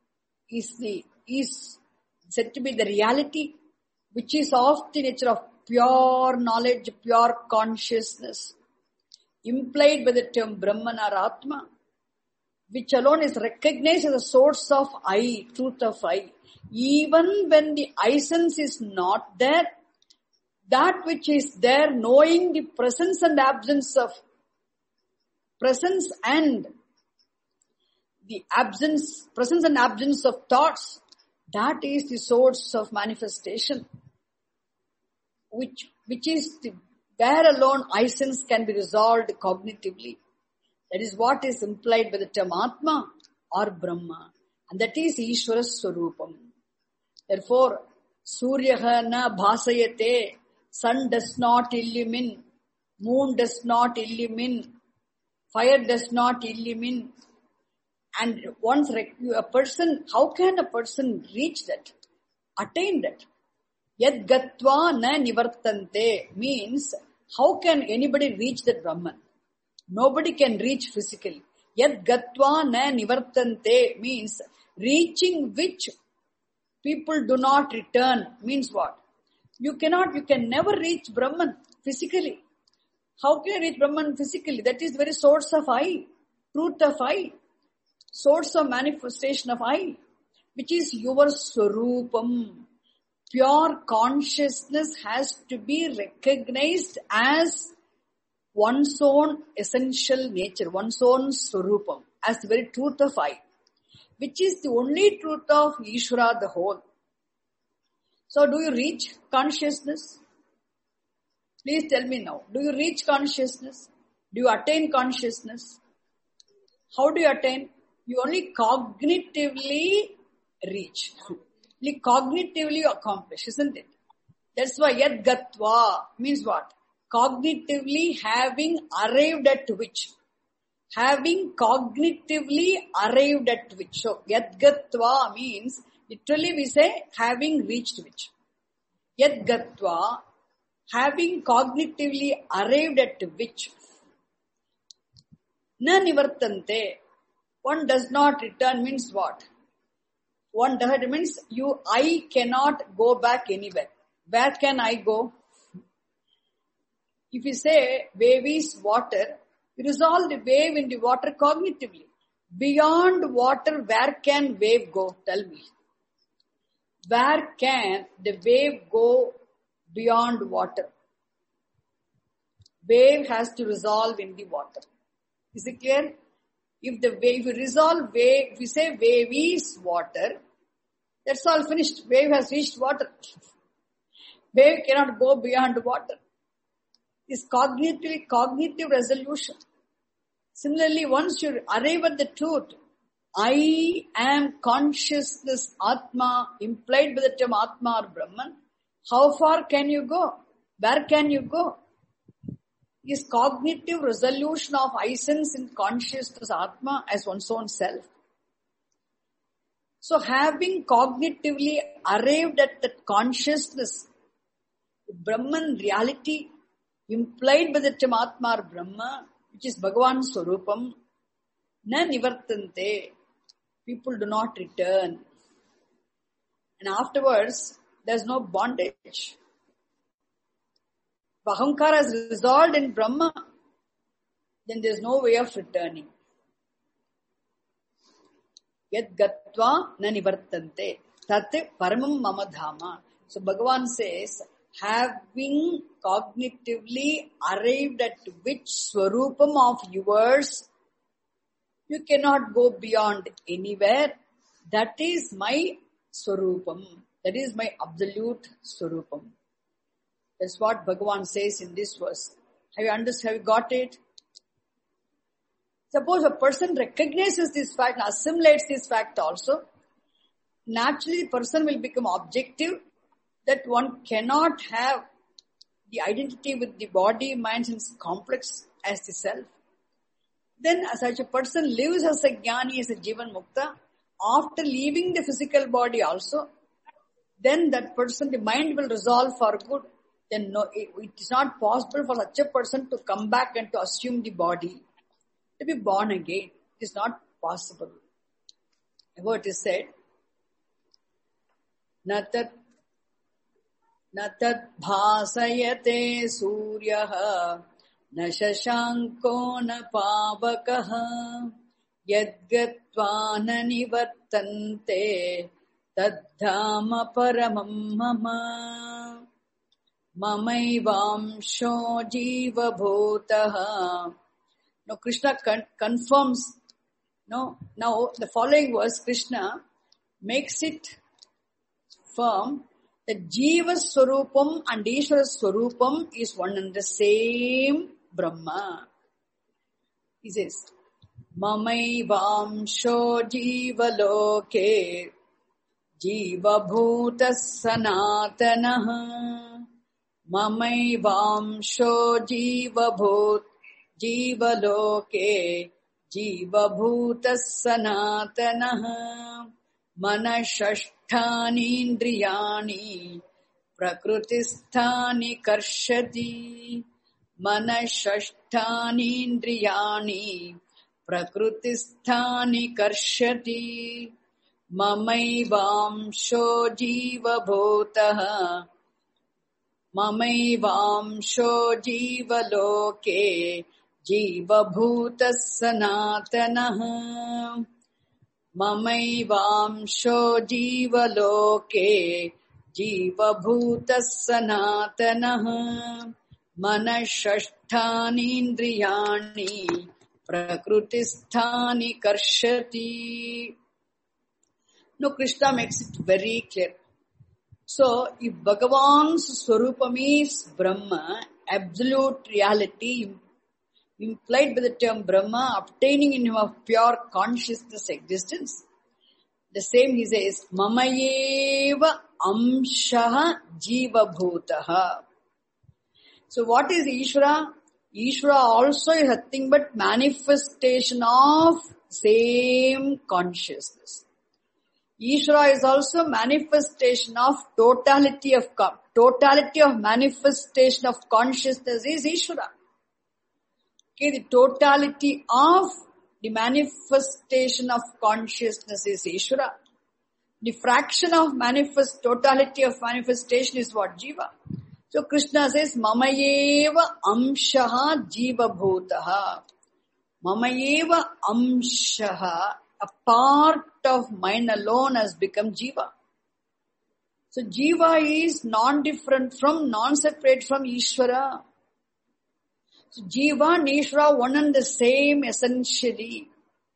said to be the reality, which is of the nature of pure knowledge, pure consciousness, implied by the term Brahman or Atma, which alone is recognized as a source of I, truth of I. Even when the essence is not there, that which is there, knowing the presence and absence of presence and absence of thoughts, that is the source of manifestation, which is where alone essence can be resolved cognitively. That is what is implied by the term Atma or Brahma, and that is Ishvara Swarupam. Therefore, Suryaha na bhasayate, sun does not illumine, moon does not illumine, fire does not illumine. And once how can a person reach that, attain that? Yad gatva na nivartante means, how can anybody reach that Brahman? Nobody can reach physically. Yad gatva na nivartante means reaching which people do not return. Means what? You can never reach Brahman physically. How can you reach Brahman physically? That is the very source of I, truth of I, source of manifestation of I, which is your Swarupam. Pure consciousness has to be recognized as one's own essential nature, one's own Swarupam, as the very truth of I, which is the only truth of Ishvara, the whole. So do you reach consciousness? Please tell me now. Do you reach consciousness? Do you attain consciousness? How do you attain? You only cognitively reach. You cognitively accomplish, isn't it? That's why Yad Gatva means what? Cognitively having arrived at which? Having cognitively arrived at which. So Yad Gatva means, literally we say having reached which. Yad Gatva, having cognitively arrived at which. Na nivartante, one does not return means what? One does not means I cannot go back anywhere. Where can I go? If you say wave is water, you resolve the wave in the water cognitively. Beyond water, where can wave go? Tell me. Where can the wave go beyond water? Wave has to resolve in the water. Is it clear? If we resolve wave, if we say wave is water, that's all finished. Wave has reached water. Wave cannot go beyond water. It's cognitive resolution. Similarly, once you arrive at the truth, I am consciousness, Atma, implied by the term Atma or Brahman, how far can you go? Where can you go? Is cognitive resolution of I sense in consciousness Atma as one's own self. So having cognitively arrived at that consciousness, Brahman reality implied by the term Atma or Brahma, which is Bhagavan Swarupam, na nivartante. People do not return. And afterwards, there's no bondage. If Ahankara is resolved in Brahma, then there's no way of returning. Yad gatva na nivartante. Tat paramam mama dhama. So Bhagavan says, having cognitively arrived at which swarupam of yours, you cannot go beyond anywhere. That is my swarupam. That is my absolute swarupam. That's what Bhagavan says in this verse. Have you understood? Have you got it? Suppose a person recognizes this fact and assimilates this fact also, naturally the person will become objective, that one cannot have the identity with the body, mind and complex as the self. Then such a person lives as a jnani, as a jivan mukta. After leaving the physical body also, then that person, the mind will resolve for good. Then no, it is not possible for such a person to come back and to assume the body, to be born again. It is not possible. What is said, Natat bhasayate suryaha na shashanko na pavakaha yadgatva na nivartante taddhama paramam mama mamaivamsho jiva bhutaha. Now Krishna confirms, now the following verse, Krishna makes it firm that Jiva Swarupam and Ishvara Swarupam is one and the same Brahma. He says, Mamaivamsho Jiva Loke Jiva Bhuta Sanatanaha Mamaivamsho Jiva Loke Jiva Bhuta Sanatanaha Manashashthani indriyani prakrutisthani karshati Manashashthani indriyani prakrutisthani karshati Mamaivamsho jiva bhutaha Mamaivamsho jiva loke jiva bhuta sanatanaha Mamaivamsho jiva loke jiva bhuta sanatanaha manashashthani indriyani prakrutisthani karshati. No, Krishna makes it very clear. So, if Bhagavan's Swarupam is Brahma, absolute reality implied by the term Brahma, obtaining in him of pure consciousness existence, the same he says, Mamayeva Amshaha Jiva Bhutaha. So what is Ishvara? Ishvara also is nothing but manifestation of same consciousness. Ishvara is also manifestation of totality of manifestation of consciousness is Ishvara. Okay, the totality of the manifestation of consciousness is Ishvara. The fraction of totality of manifestation is what? Jiva. So Krishna says, Mamayeva Amshaha Jiva Bhutaha. Mamayeva Amshaha, a part of mine alone has become Jiva. So Jiva is non-different from, non-separate from Ishvara. So Jiva and Ishvara one and the same essentially.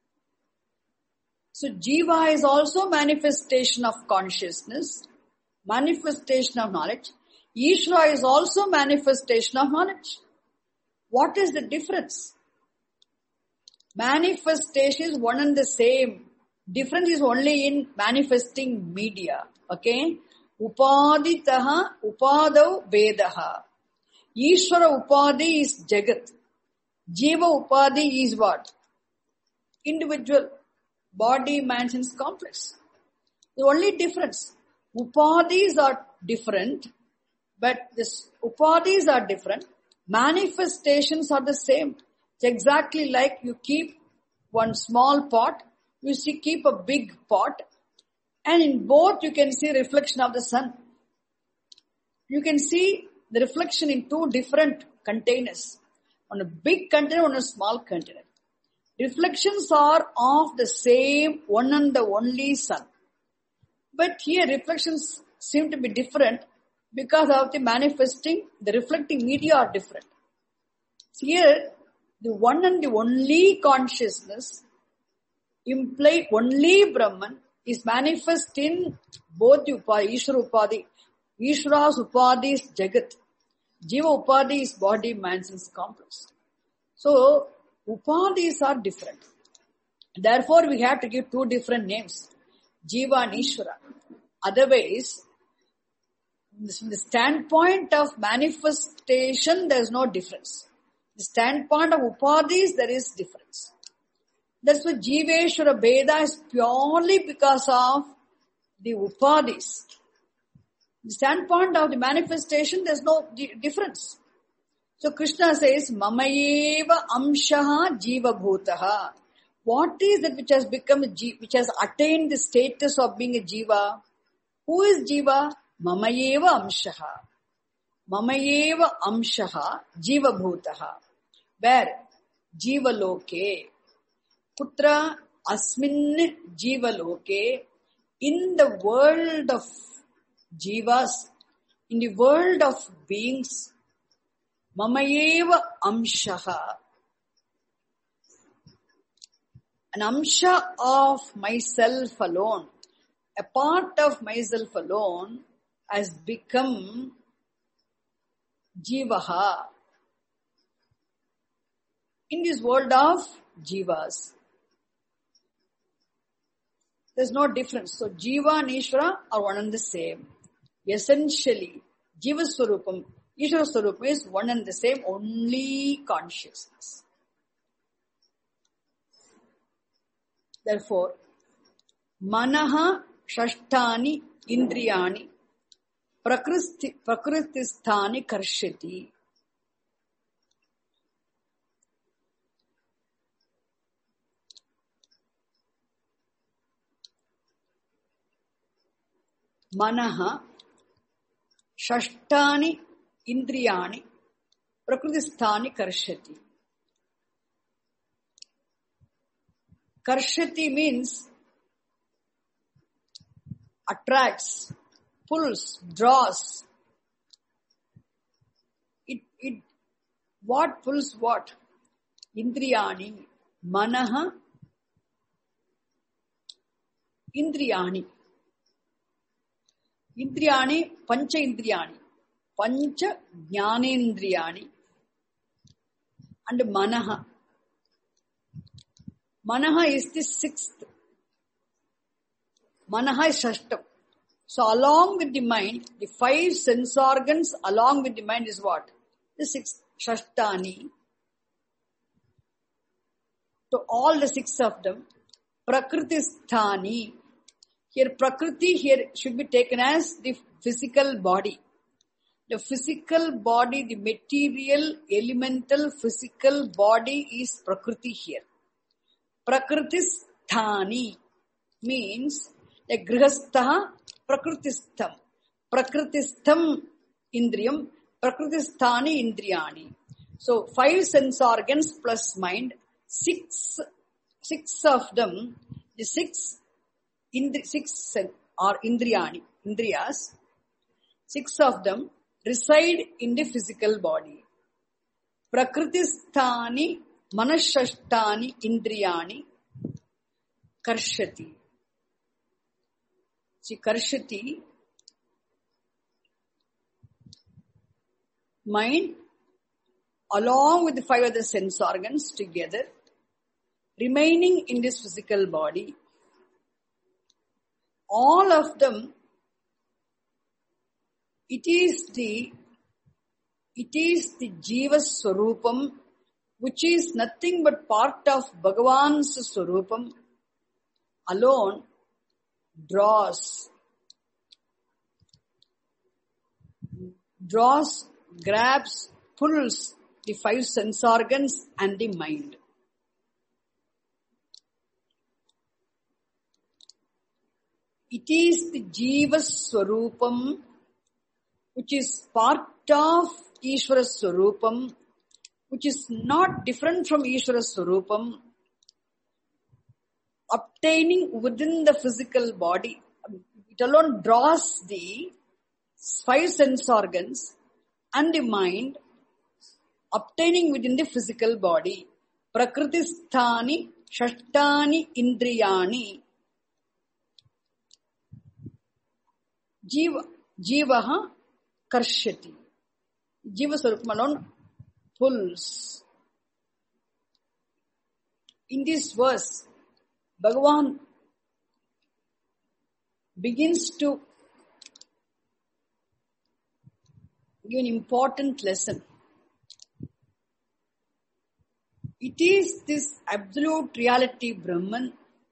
So Jiva is also manifestation of consciousness, manifestation of knowledge. Ishvara is also manifestation of knowledge. What is the difference? Manifestation is one and the same. Difference is only in manifesting media. Okay? Upaditaha, upadav vedaha. Ishvara upadi is Jagat. Jiva upadi is what? Individual. Body, mansions, complex. The only difference. Upadis are different, but this upadis are different. Manifestations are the same. It's exactly like you keep one small pot, you keep a big pot, and in both you can see reflection of the sun. You can see the reflection in two different containers. On a big container, on a small container. Reflections are of the same one and the only sun. But here reflections seem to be different because of the reflecting media are different. Here, the one and the only consciousness, implied only Brahman, is manifest in both the Upadi, Ishvara Upadi. Ishvara's Upadi is Jagat. Jiva Upadi is body, mansions, complex. So, Upadis are different. Therefore, we have to give two different names. Jiva and Ishvara. Otherwise, from the standpoint of manifestation, there is no difference. The standpoint of Upadis, there is difference. That's why Jiveshvara Bheda is purely because of the Upadis. The standpoint of the manifestation, there is no difference. So Krishna says, Mamayeva Amshaha Jiva Bhutaha. What is it which has become which has attained the status of being a Jiva? Who is Jiva? Mamayeva Amshaha. Mamayeva Amshaha Jiva Bhutaha. Where? Jiva Loke. Putra Asmin Jiva Loke. In the world of Jivas, in the world of beings, Mamayeva Amshaha. An amsha of myself alone, a part of myself alone has become Jivaha. In this world of Jivas, there's no difference. So Jiva and Ishvara are one and the same. Essentially, Jiva Swarupam, Ishvara Swarupam is one and the same, only consciousness. Therefore, Manaha Shashtani Indriyani Prakritisthani Karshati. Manaha Shashtani Indriyani Prakritisthani Karshati. Karshati means attracts, pulls, draws. What pulls what? Indriyani, Manaha, Indriyani. Indriyani, Pancha Indriyani. Pancha Jnanendriyani. And Manaha. Manaha is the sixth. Manaha is Shashtam. So along with the mind, the five sense organs along with the mind is what? The sixth. Shashtani. So all the six of them. Prakritisthani. Here Prakriti here should be taken as the physical body. The physical body, the material, elemental, physical body is Prakriti here. Prakritisthani means like Grihastha Prakritistham. Prakritistham Indriyam, Prakritisthani Indriyani. So 5 sense organs plus mind, six of them, the six are Indriyani, Indriyas. 6 of them reside in the physical body. Prakritisthani Manashashtani Indriyani Karshati. See, Karshati, mind along with the 5 other sense organs together remaining in this physical body. All of them, it is the Jiva Swarupam, which is nothing but part of Bhagavan's Swarupam, alone draws, grabs, pulls the 5 sense organs and the mind. It is the Jiva Swarupam, which is part of Ishvara Swarupam, which is not different from Ishvara Swarupam, obtaining within the physical body. It alone draws the 5 sense organs and the mind, obtaining within the physical body. Prakritisthani Shashtani Indriyani Jivaha Karshati. Jiva Swarupam alone pulls. In this verse, Bhagavan begins to give an important lesson. It is this absolute reality Brahman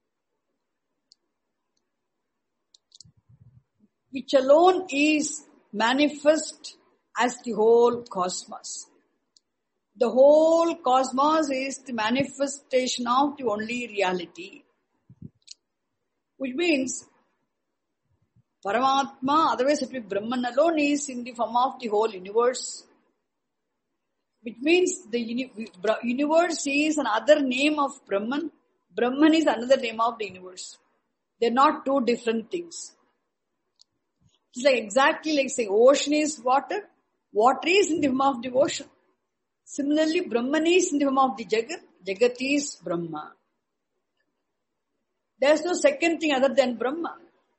which alone is manifest as the whole cosmos. The whole cosmos is the manifestation of the only reality, which means Paramatma, otherwise it will be Brahman alone, is in the form of the whole universe, which means the universe is another name of Brahman. Brahman is another name of the universe. They are not two different things. It's like exactly like saying ocean is water, water is in the form of the ocean. Similarly, Brahman is in the form of the Jagat, Jagat is Brahma. There is no second thing other than Brahma.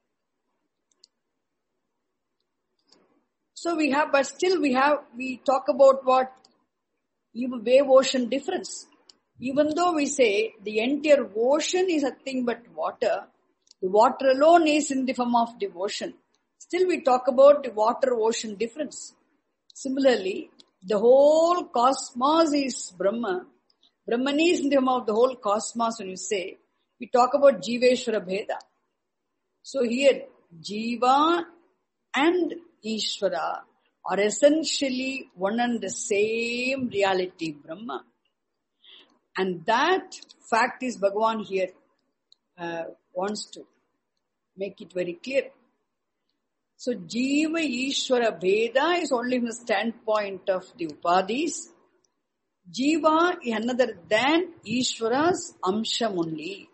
So we talk about what? Even wave ocean difference. Even though we say the entire ocean is nothing but water, the water alone is in the form of the ocean. Still we talk about the water-ocean difference. Similarly, the whole cosmos is Brahma. Brahman is in the form of the whole cosmos when you say. We talk about Jiveshwara Bheda. So here, Jiva and Ishvara are essentially one and the same reality, Brahma. And that fact is Bhagavan here wants to make it very clear. So Jiva Ishvara Bheda is only from the standpoint of the Upadhis. Jiva is another than Ishvara's Amsham only.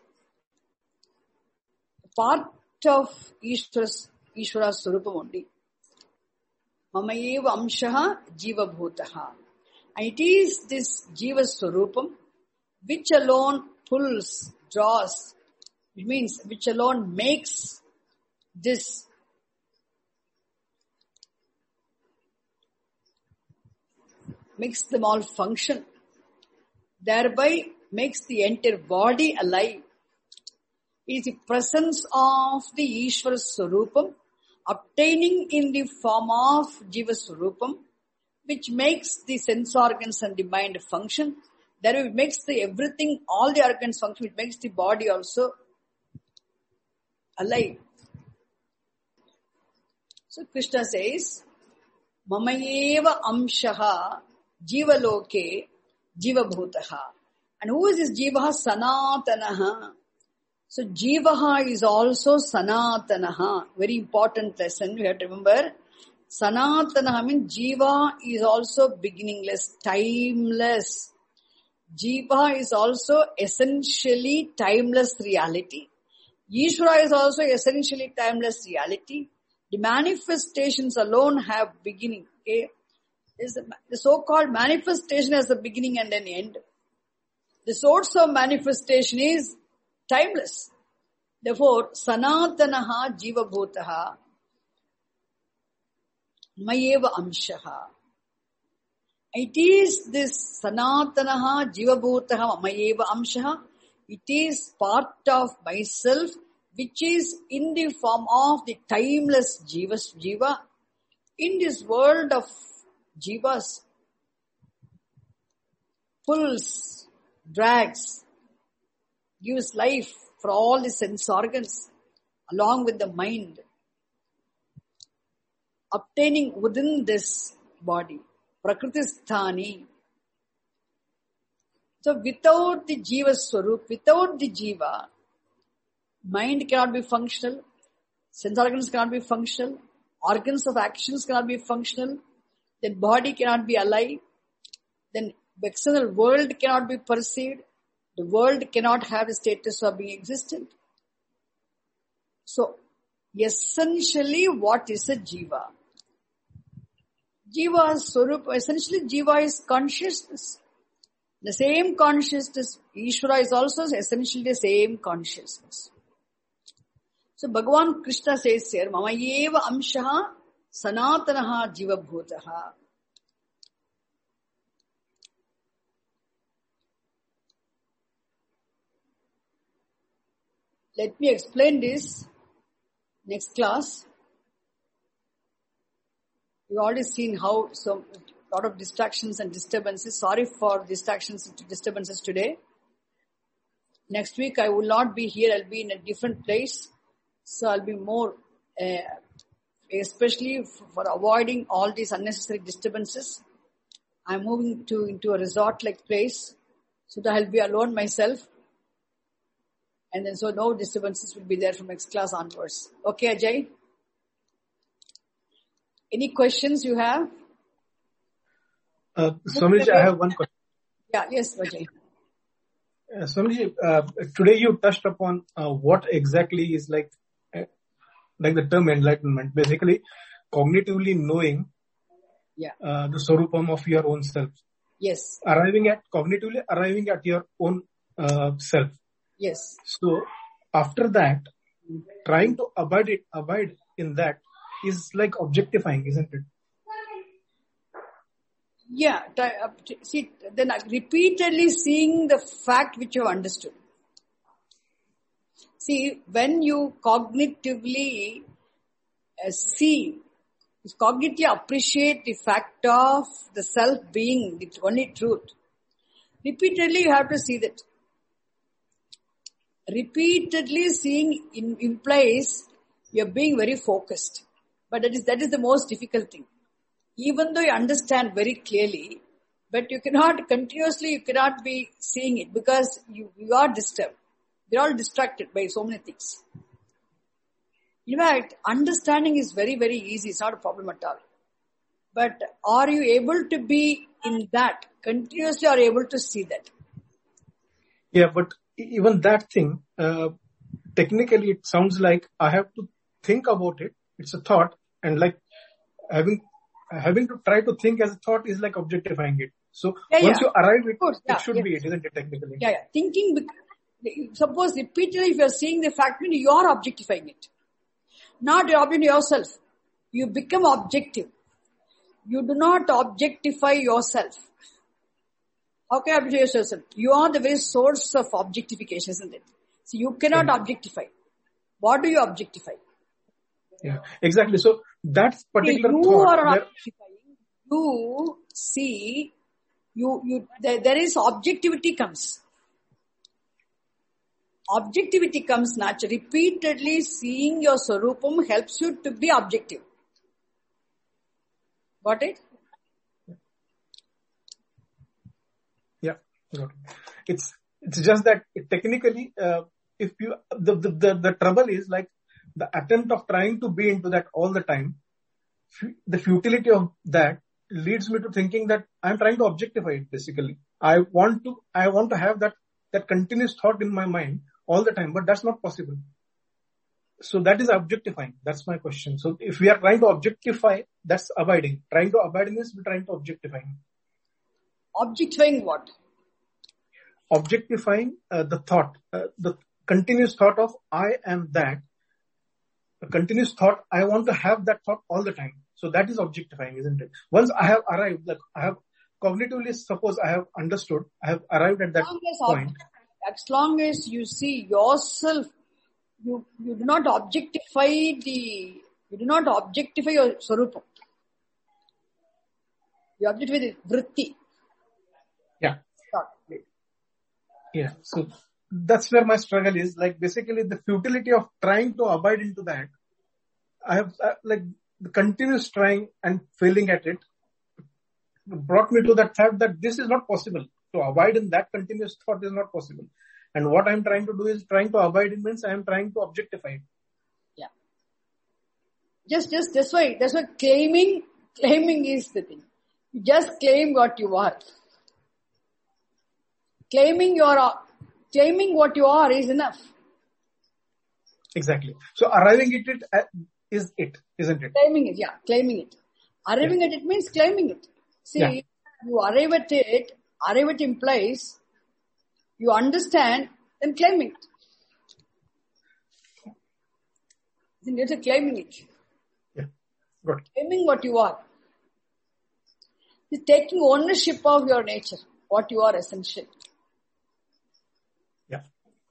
Part of Ishvara's Swarupam only. Mamayeva Amshaha Jiva Bhutaha. And it is this Jiva Swarupam which alone pulls, draws, it means which alone makes this makes them all function, thereby makes the entire body alive. It is the presence of the Ishvara Swarupam obtaining in the form of Jiva Swarupam, which makes the sense organs and the mind function. Thereby it makes the everything, all the organs function, it makes the body also alive. So Krishna says, Mamayeva Amshaha Jiva Loke Jiva Bhutaha. And who is this Jivaha? Sanatanaha. So Jivaha is also Sanatanaha. Very important lesson. We have to remember. Sanatanaha means Jiva is also beginningless, timeless. Jiva is also essentially timeless reality. Ishvara is also essentially timeless reality. The manifestations alone have beginning. Okay? The so-called manifestation has a beginning and an end. The source of manifestation is timeless. Therefore, Sanatanaha Jiva Bhutaha Mayeva Amshaha. It is this Sanatanaha Jiva Bhutaha Mayeva Amshaha. It is part of myself, which is in the form of the timeless Jiva. In this world of Jivas, pulls, drags, gives life for all the sense organs, along with the mind, obtaining within this body, Prakritisthani. So without the Jiva Swarup, without the Jiva, mind cannot be functional, sense organs cannot be functional, organs of actions cannot be functional, then body cannot be alive, then the external world cannot be perceived, the world cannot have the status of being existent. So, essentially what is a Jiva? Jiva Swarupa, essentially Jiva is consciousness. The same consciousness, Ishvara is also essentially the same consciousness. So Bhagavan Krishna says here, Mama eva amshaha sanatanaha jiva bhutaha. Let me explain this next class. We've already seen how some lot of distractions and disturbances. Sorry for distractions and disturbances today. Next week I will not be here. I'll be in a different place. So I'll be more, especially for avoiding all these unnecessary disturbances. I'm moving into a resort-like place. So that I'll be alone myself. And then so no disturbances will be there from next class onwards. Okay, Ajay? Any questions you have? Swamiji, I have one question. Yeah, yes, Ajay. Swamiji, today you touched upon what exactly is like the term enlightenment. Basically, cognitively knowing the Swarupam of your own self. Yes. Cognitively arriving at your own self. Yes. So, after that, trying to abide in that is like objectifying, isn't it? Yeah. See, then repeatedly seeing the fact which you have understood. See, when you cognitively cognitively appreciate the fact of the self being the only truth, repeatedly you have to see that. Repeatedly seeing implies you're being very focused. But that is the most difficult thing. Even though you understand very clearly, but you cannot be seeing it because you are disturbed. We're all distracted by so many things. In fact, understanding is very, very easy. It's not a problem at all. But are you able to be in that? Continuously are able to see that? Yeah, but even that thing, technically it sounds like I have to think about it. It's a thought, and like having to try to think as a thought is like objectifying it. So once you arrive it should be it, isn't it, technically? Yeah. Thinking, suppose repeatedly if you are seeing the fact, you are objectifying it. Not you objectify yourself. You become objective. You do not objectify yourself. How can you objectify yourself? You are the very source of objectification, isn't it? So you cannot objectify. What do you objectify? Yeah, exactly. So that particular you thought. Are objectifying. You see, there is objectivity comes. Objectivity comes naturally. Repeatedly seeing your Swarupam helps you to be objective. Got it? Yeah, got it. It's just that technically, if you the trouble is like the attempt of trying to be into that all the time, the futility of that leads me to thinking that I'm trying to objectify it. Basically, I want to have that continuous thought in my mind all the time, but that's not possible. So that is objectifying. That's my question. So if we are trying to objectify, that's abiding. Trying to abide means we're trying to objectify. Objectifying what? Objectifying the thought, the continuous thought of I am that. A continuous thought, I want to have that thought all the time. So that is objectifying, isn't it? Once I have arrived, like I have cognitively, suppose I have understood, I have arrived at that point. As long as you see yourself, you do not objectify your Swarupam. You objectify the vritti. Yeah. Yeah. So that's where my struggle is. Like basically the futility of trying to abide into that. I have like the continuous trying and failing at it brought me to that fact that this is not possible. To abide in that continuous thought is not possible. And what I'm trying to do is trying to abide in means I am trying to objectify it. Yeah. Just that's why claiming is the thing. You just claim what you are. Claiming what you are is enough. Exactly. So arriving at it is it, isn't it? Claiming it, yeah. Claiming it. Arriving at it means claiming it. See, you arrive at it implies you understand, then claim it. Then you're claiming it. Yeah, good. Claiming what you are. It's taking ownership of your nature, what you are essentially. Yeah.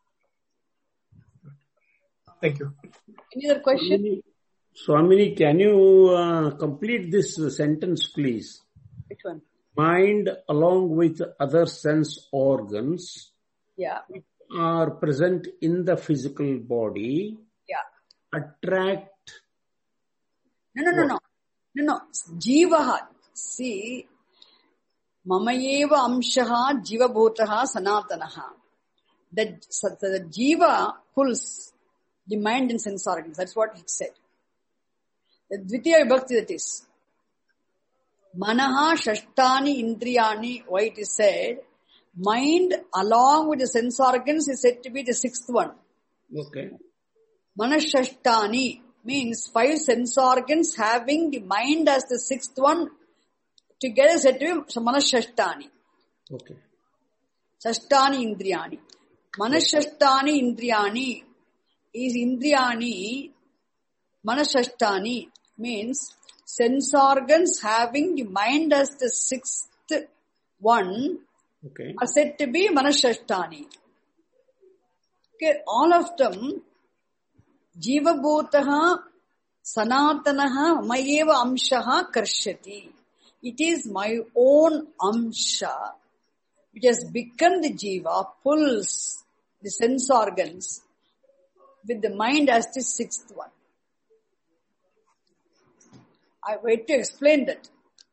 Thank you. Any other question? Swamini, can you complete this sentence, please? Which one? Mind along with other sense organs are present in the physical body attract. No. Jivaha. See, mamayeva amshaha jivabhutaha sanatanaha. The jiva pulls the mind and sense organs. That's what it said. The Dvitiya Vibhakti that is. Manaha Shashtani Indriyani, why it is said, mind along with the sense organs is said to be the sixth one. Okay. Manashashtani means 5 sense organs having the mind as the sixth one together said to be Manashashtani. Okay. Shashtani Indriyani. Manashashtani Indriyani is Indriyani. Manashashtani means sense organs having the mind as the sixth one are said to be Manashashtani. Okay, all of them, Jivabhutaha, Sanatanaha, Mayeva Amshaha Karshati. It is my own Amsha, which has become the Jiva, pulls the sense organs with the mind as the sixth one. I wait to explain that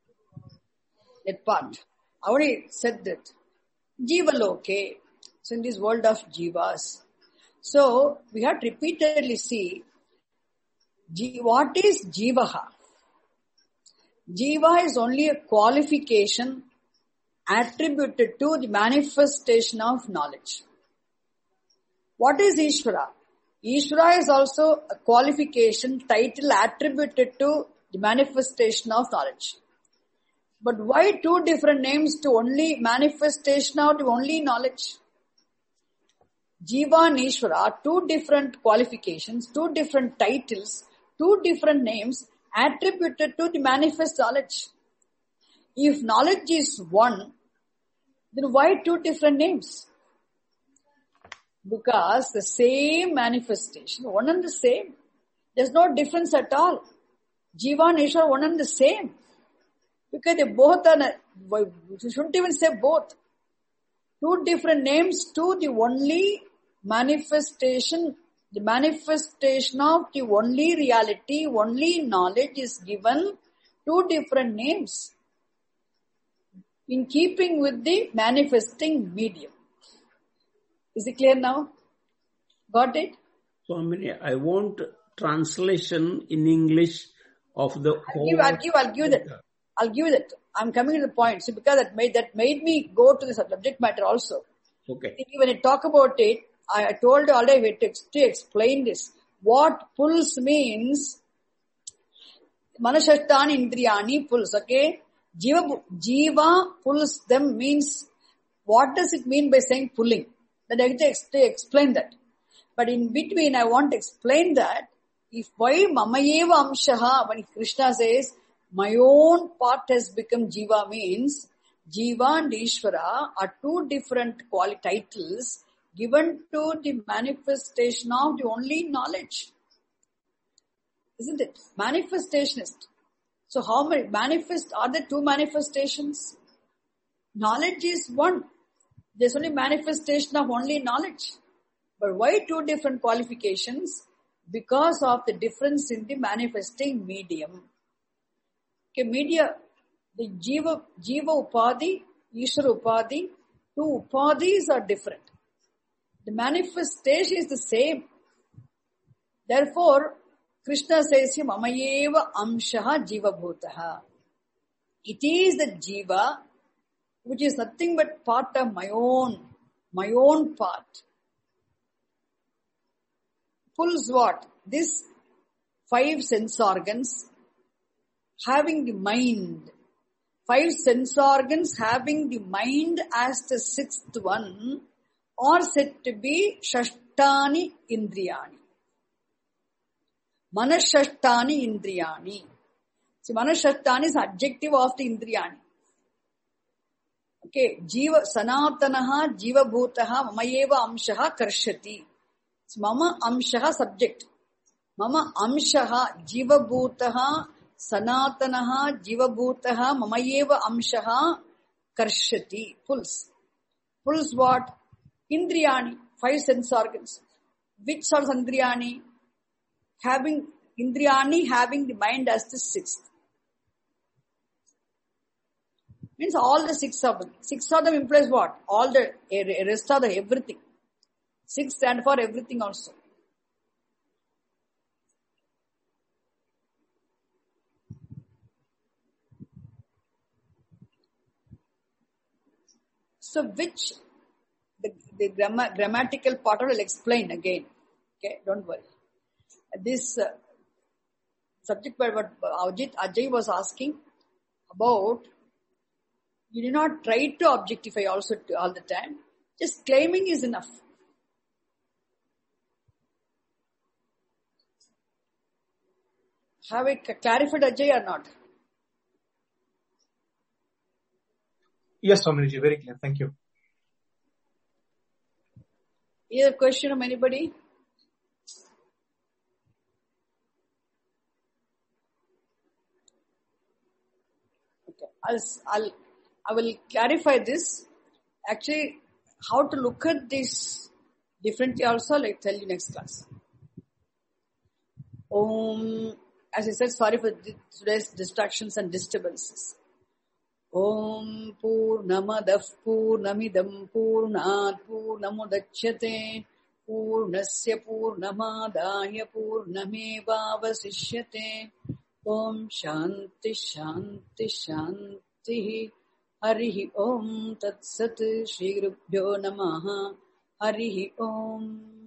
part. I already said that. Jiva Loke. So in this world of Jivas. So we have to repeatedly see what is Jivaha. Jiva is only a qualification attributed to the manifestation of knowledge. What is Ishvara? Ishvara is also a qualification, title attributed to the manifestation of knowledge. But why 2 different names to only manifestation of the only knowledge? Jiva and Ishvara are 2 different qualifications, 2 different titles, 2 different names attributed to the manifest knowledge. If knowledge is one, then why 2 different names? Because the same manifestation, one and the same. There's no difference at all. Jiva and Ishvara one and the same. Because they both are, you shouldn't even say both. 2 different names to the only manifestation, the manifestation of the only reality, only knowledge is given 2 different names in keeping with the manifesting medium. Is it clear now? Got it? So, I want translation in English of the whole. I'll give that. I'm coming to the point. See, because that made me go to the subject matter also. Okay. When I talk about it, I told you already to explain this. What pulls means, Manashashtani Indriyani pulls, okay? Jiva pulls them means, what does it mean by saying pulling? Then I have to explain that. But in between, I want to explain that, why Mamayeva Amshaha, when Krishna says, my own part has become Jiva means, Jiva and Ishvara are 2 different titles given to the manifestation of the only knowledge. Isn't it? Manifestationist. So how many are there two manifestations? Knowledge is one. There's only manifestation of only knowledge. But why two different qualifications? Because of the difference in the manifesting medium. Okay, media, the Jiva Upadhi, Ishvara Upadhi, two Upadhis are different. The manifestation is the same. Therefore, Krishna says here, Mamayeva Amshaha Jiva Bhutaha. It is the Jiva, which is nothing but part of my own part. Pulls what? This 5 sense organs having the mind. 5 sense organs having the mind as the 6th one are said to be Shashtani Indriyani. Manashashtani Indriyani. See, Manashashtani is adjective of the Indriyani. Okay, Jiva Sanatanaha Jiva Bhutaha Mamayeva Amshaha Karshati. Mama Amshaha subject. Mama Amshaha Jiva Bhutaha Sanatanaha Jiva Bhutaha Mamayeva Amshaha Karshati. Pulls. Pulls what? Indriyani. 5 sense organs. Which are Indriyani? Indriyani having the mind as the 6th. Means all the 6 of them. 6 of them implies what? All the rest of the everything. 6 stand for everything also. So which the grammatical part I will explain again. Okay, don't worry. This subject by what Ajay was asking about, you do not try to objectify also all the time. Just claiming is enough. Have I clarified Ajay or not? Yes, Swamiji, very clear. Thank you. Any other question from anybody? Okay, I will clarify this. Actually, how to look at this differently also, I'll tell you next class. As I said, sorry for today's distractions and disturbances. Om Purnamadah Purnamidam Purnat Purnamudachyate Purnasya Purnamadaya Purnamevavasishyate. Om Shanti Shanti Shanti. Harihi Om Tat Sat. Shri Gurubhyo Namaha. Harihi Om.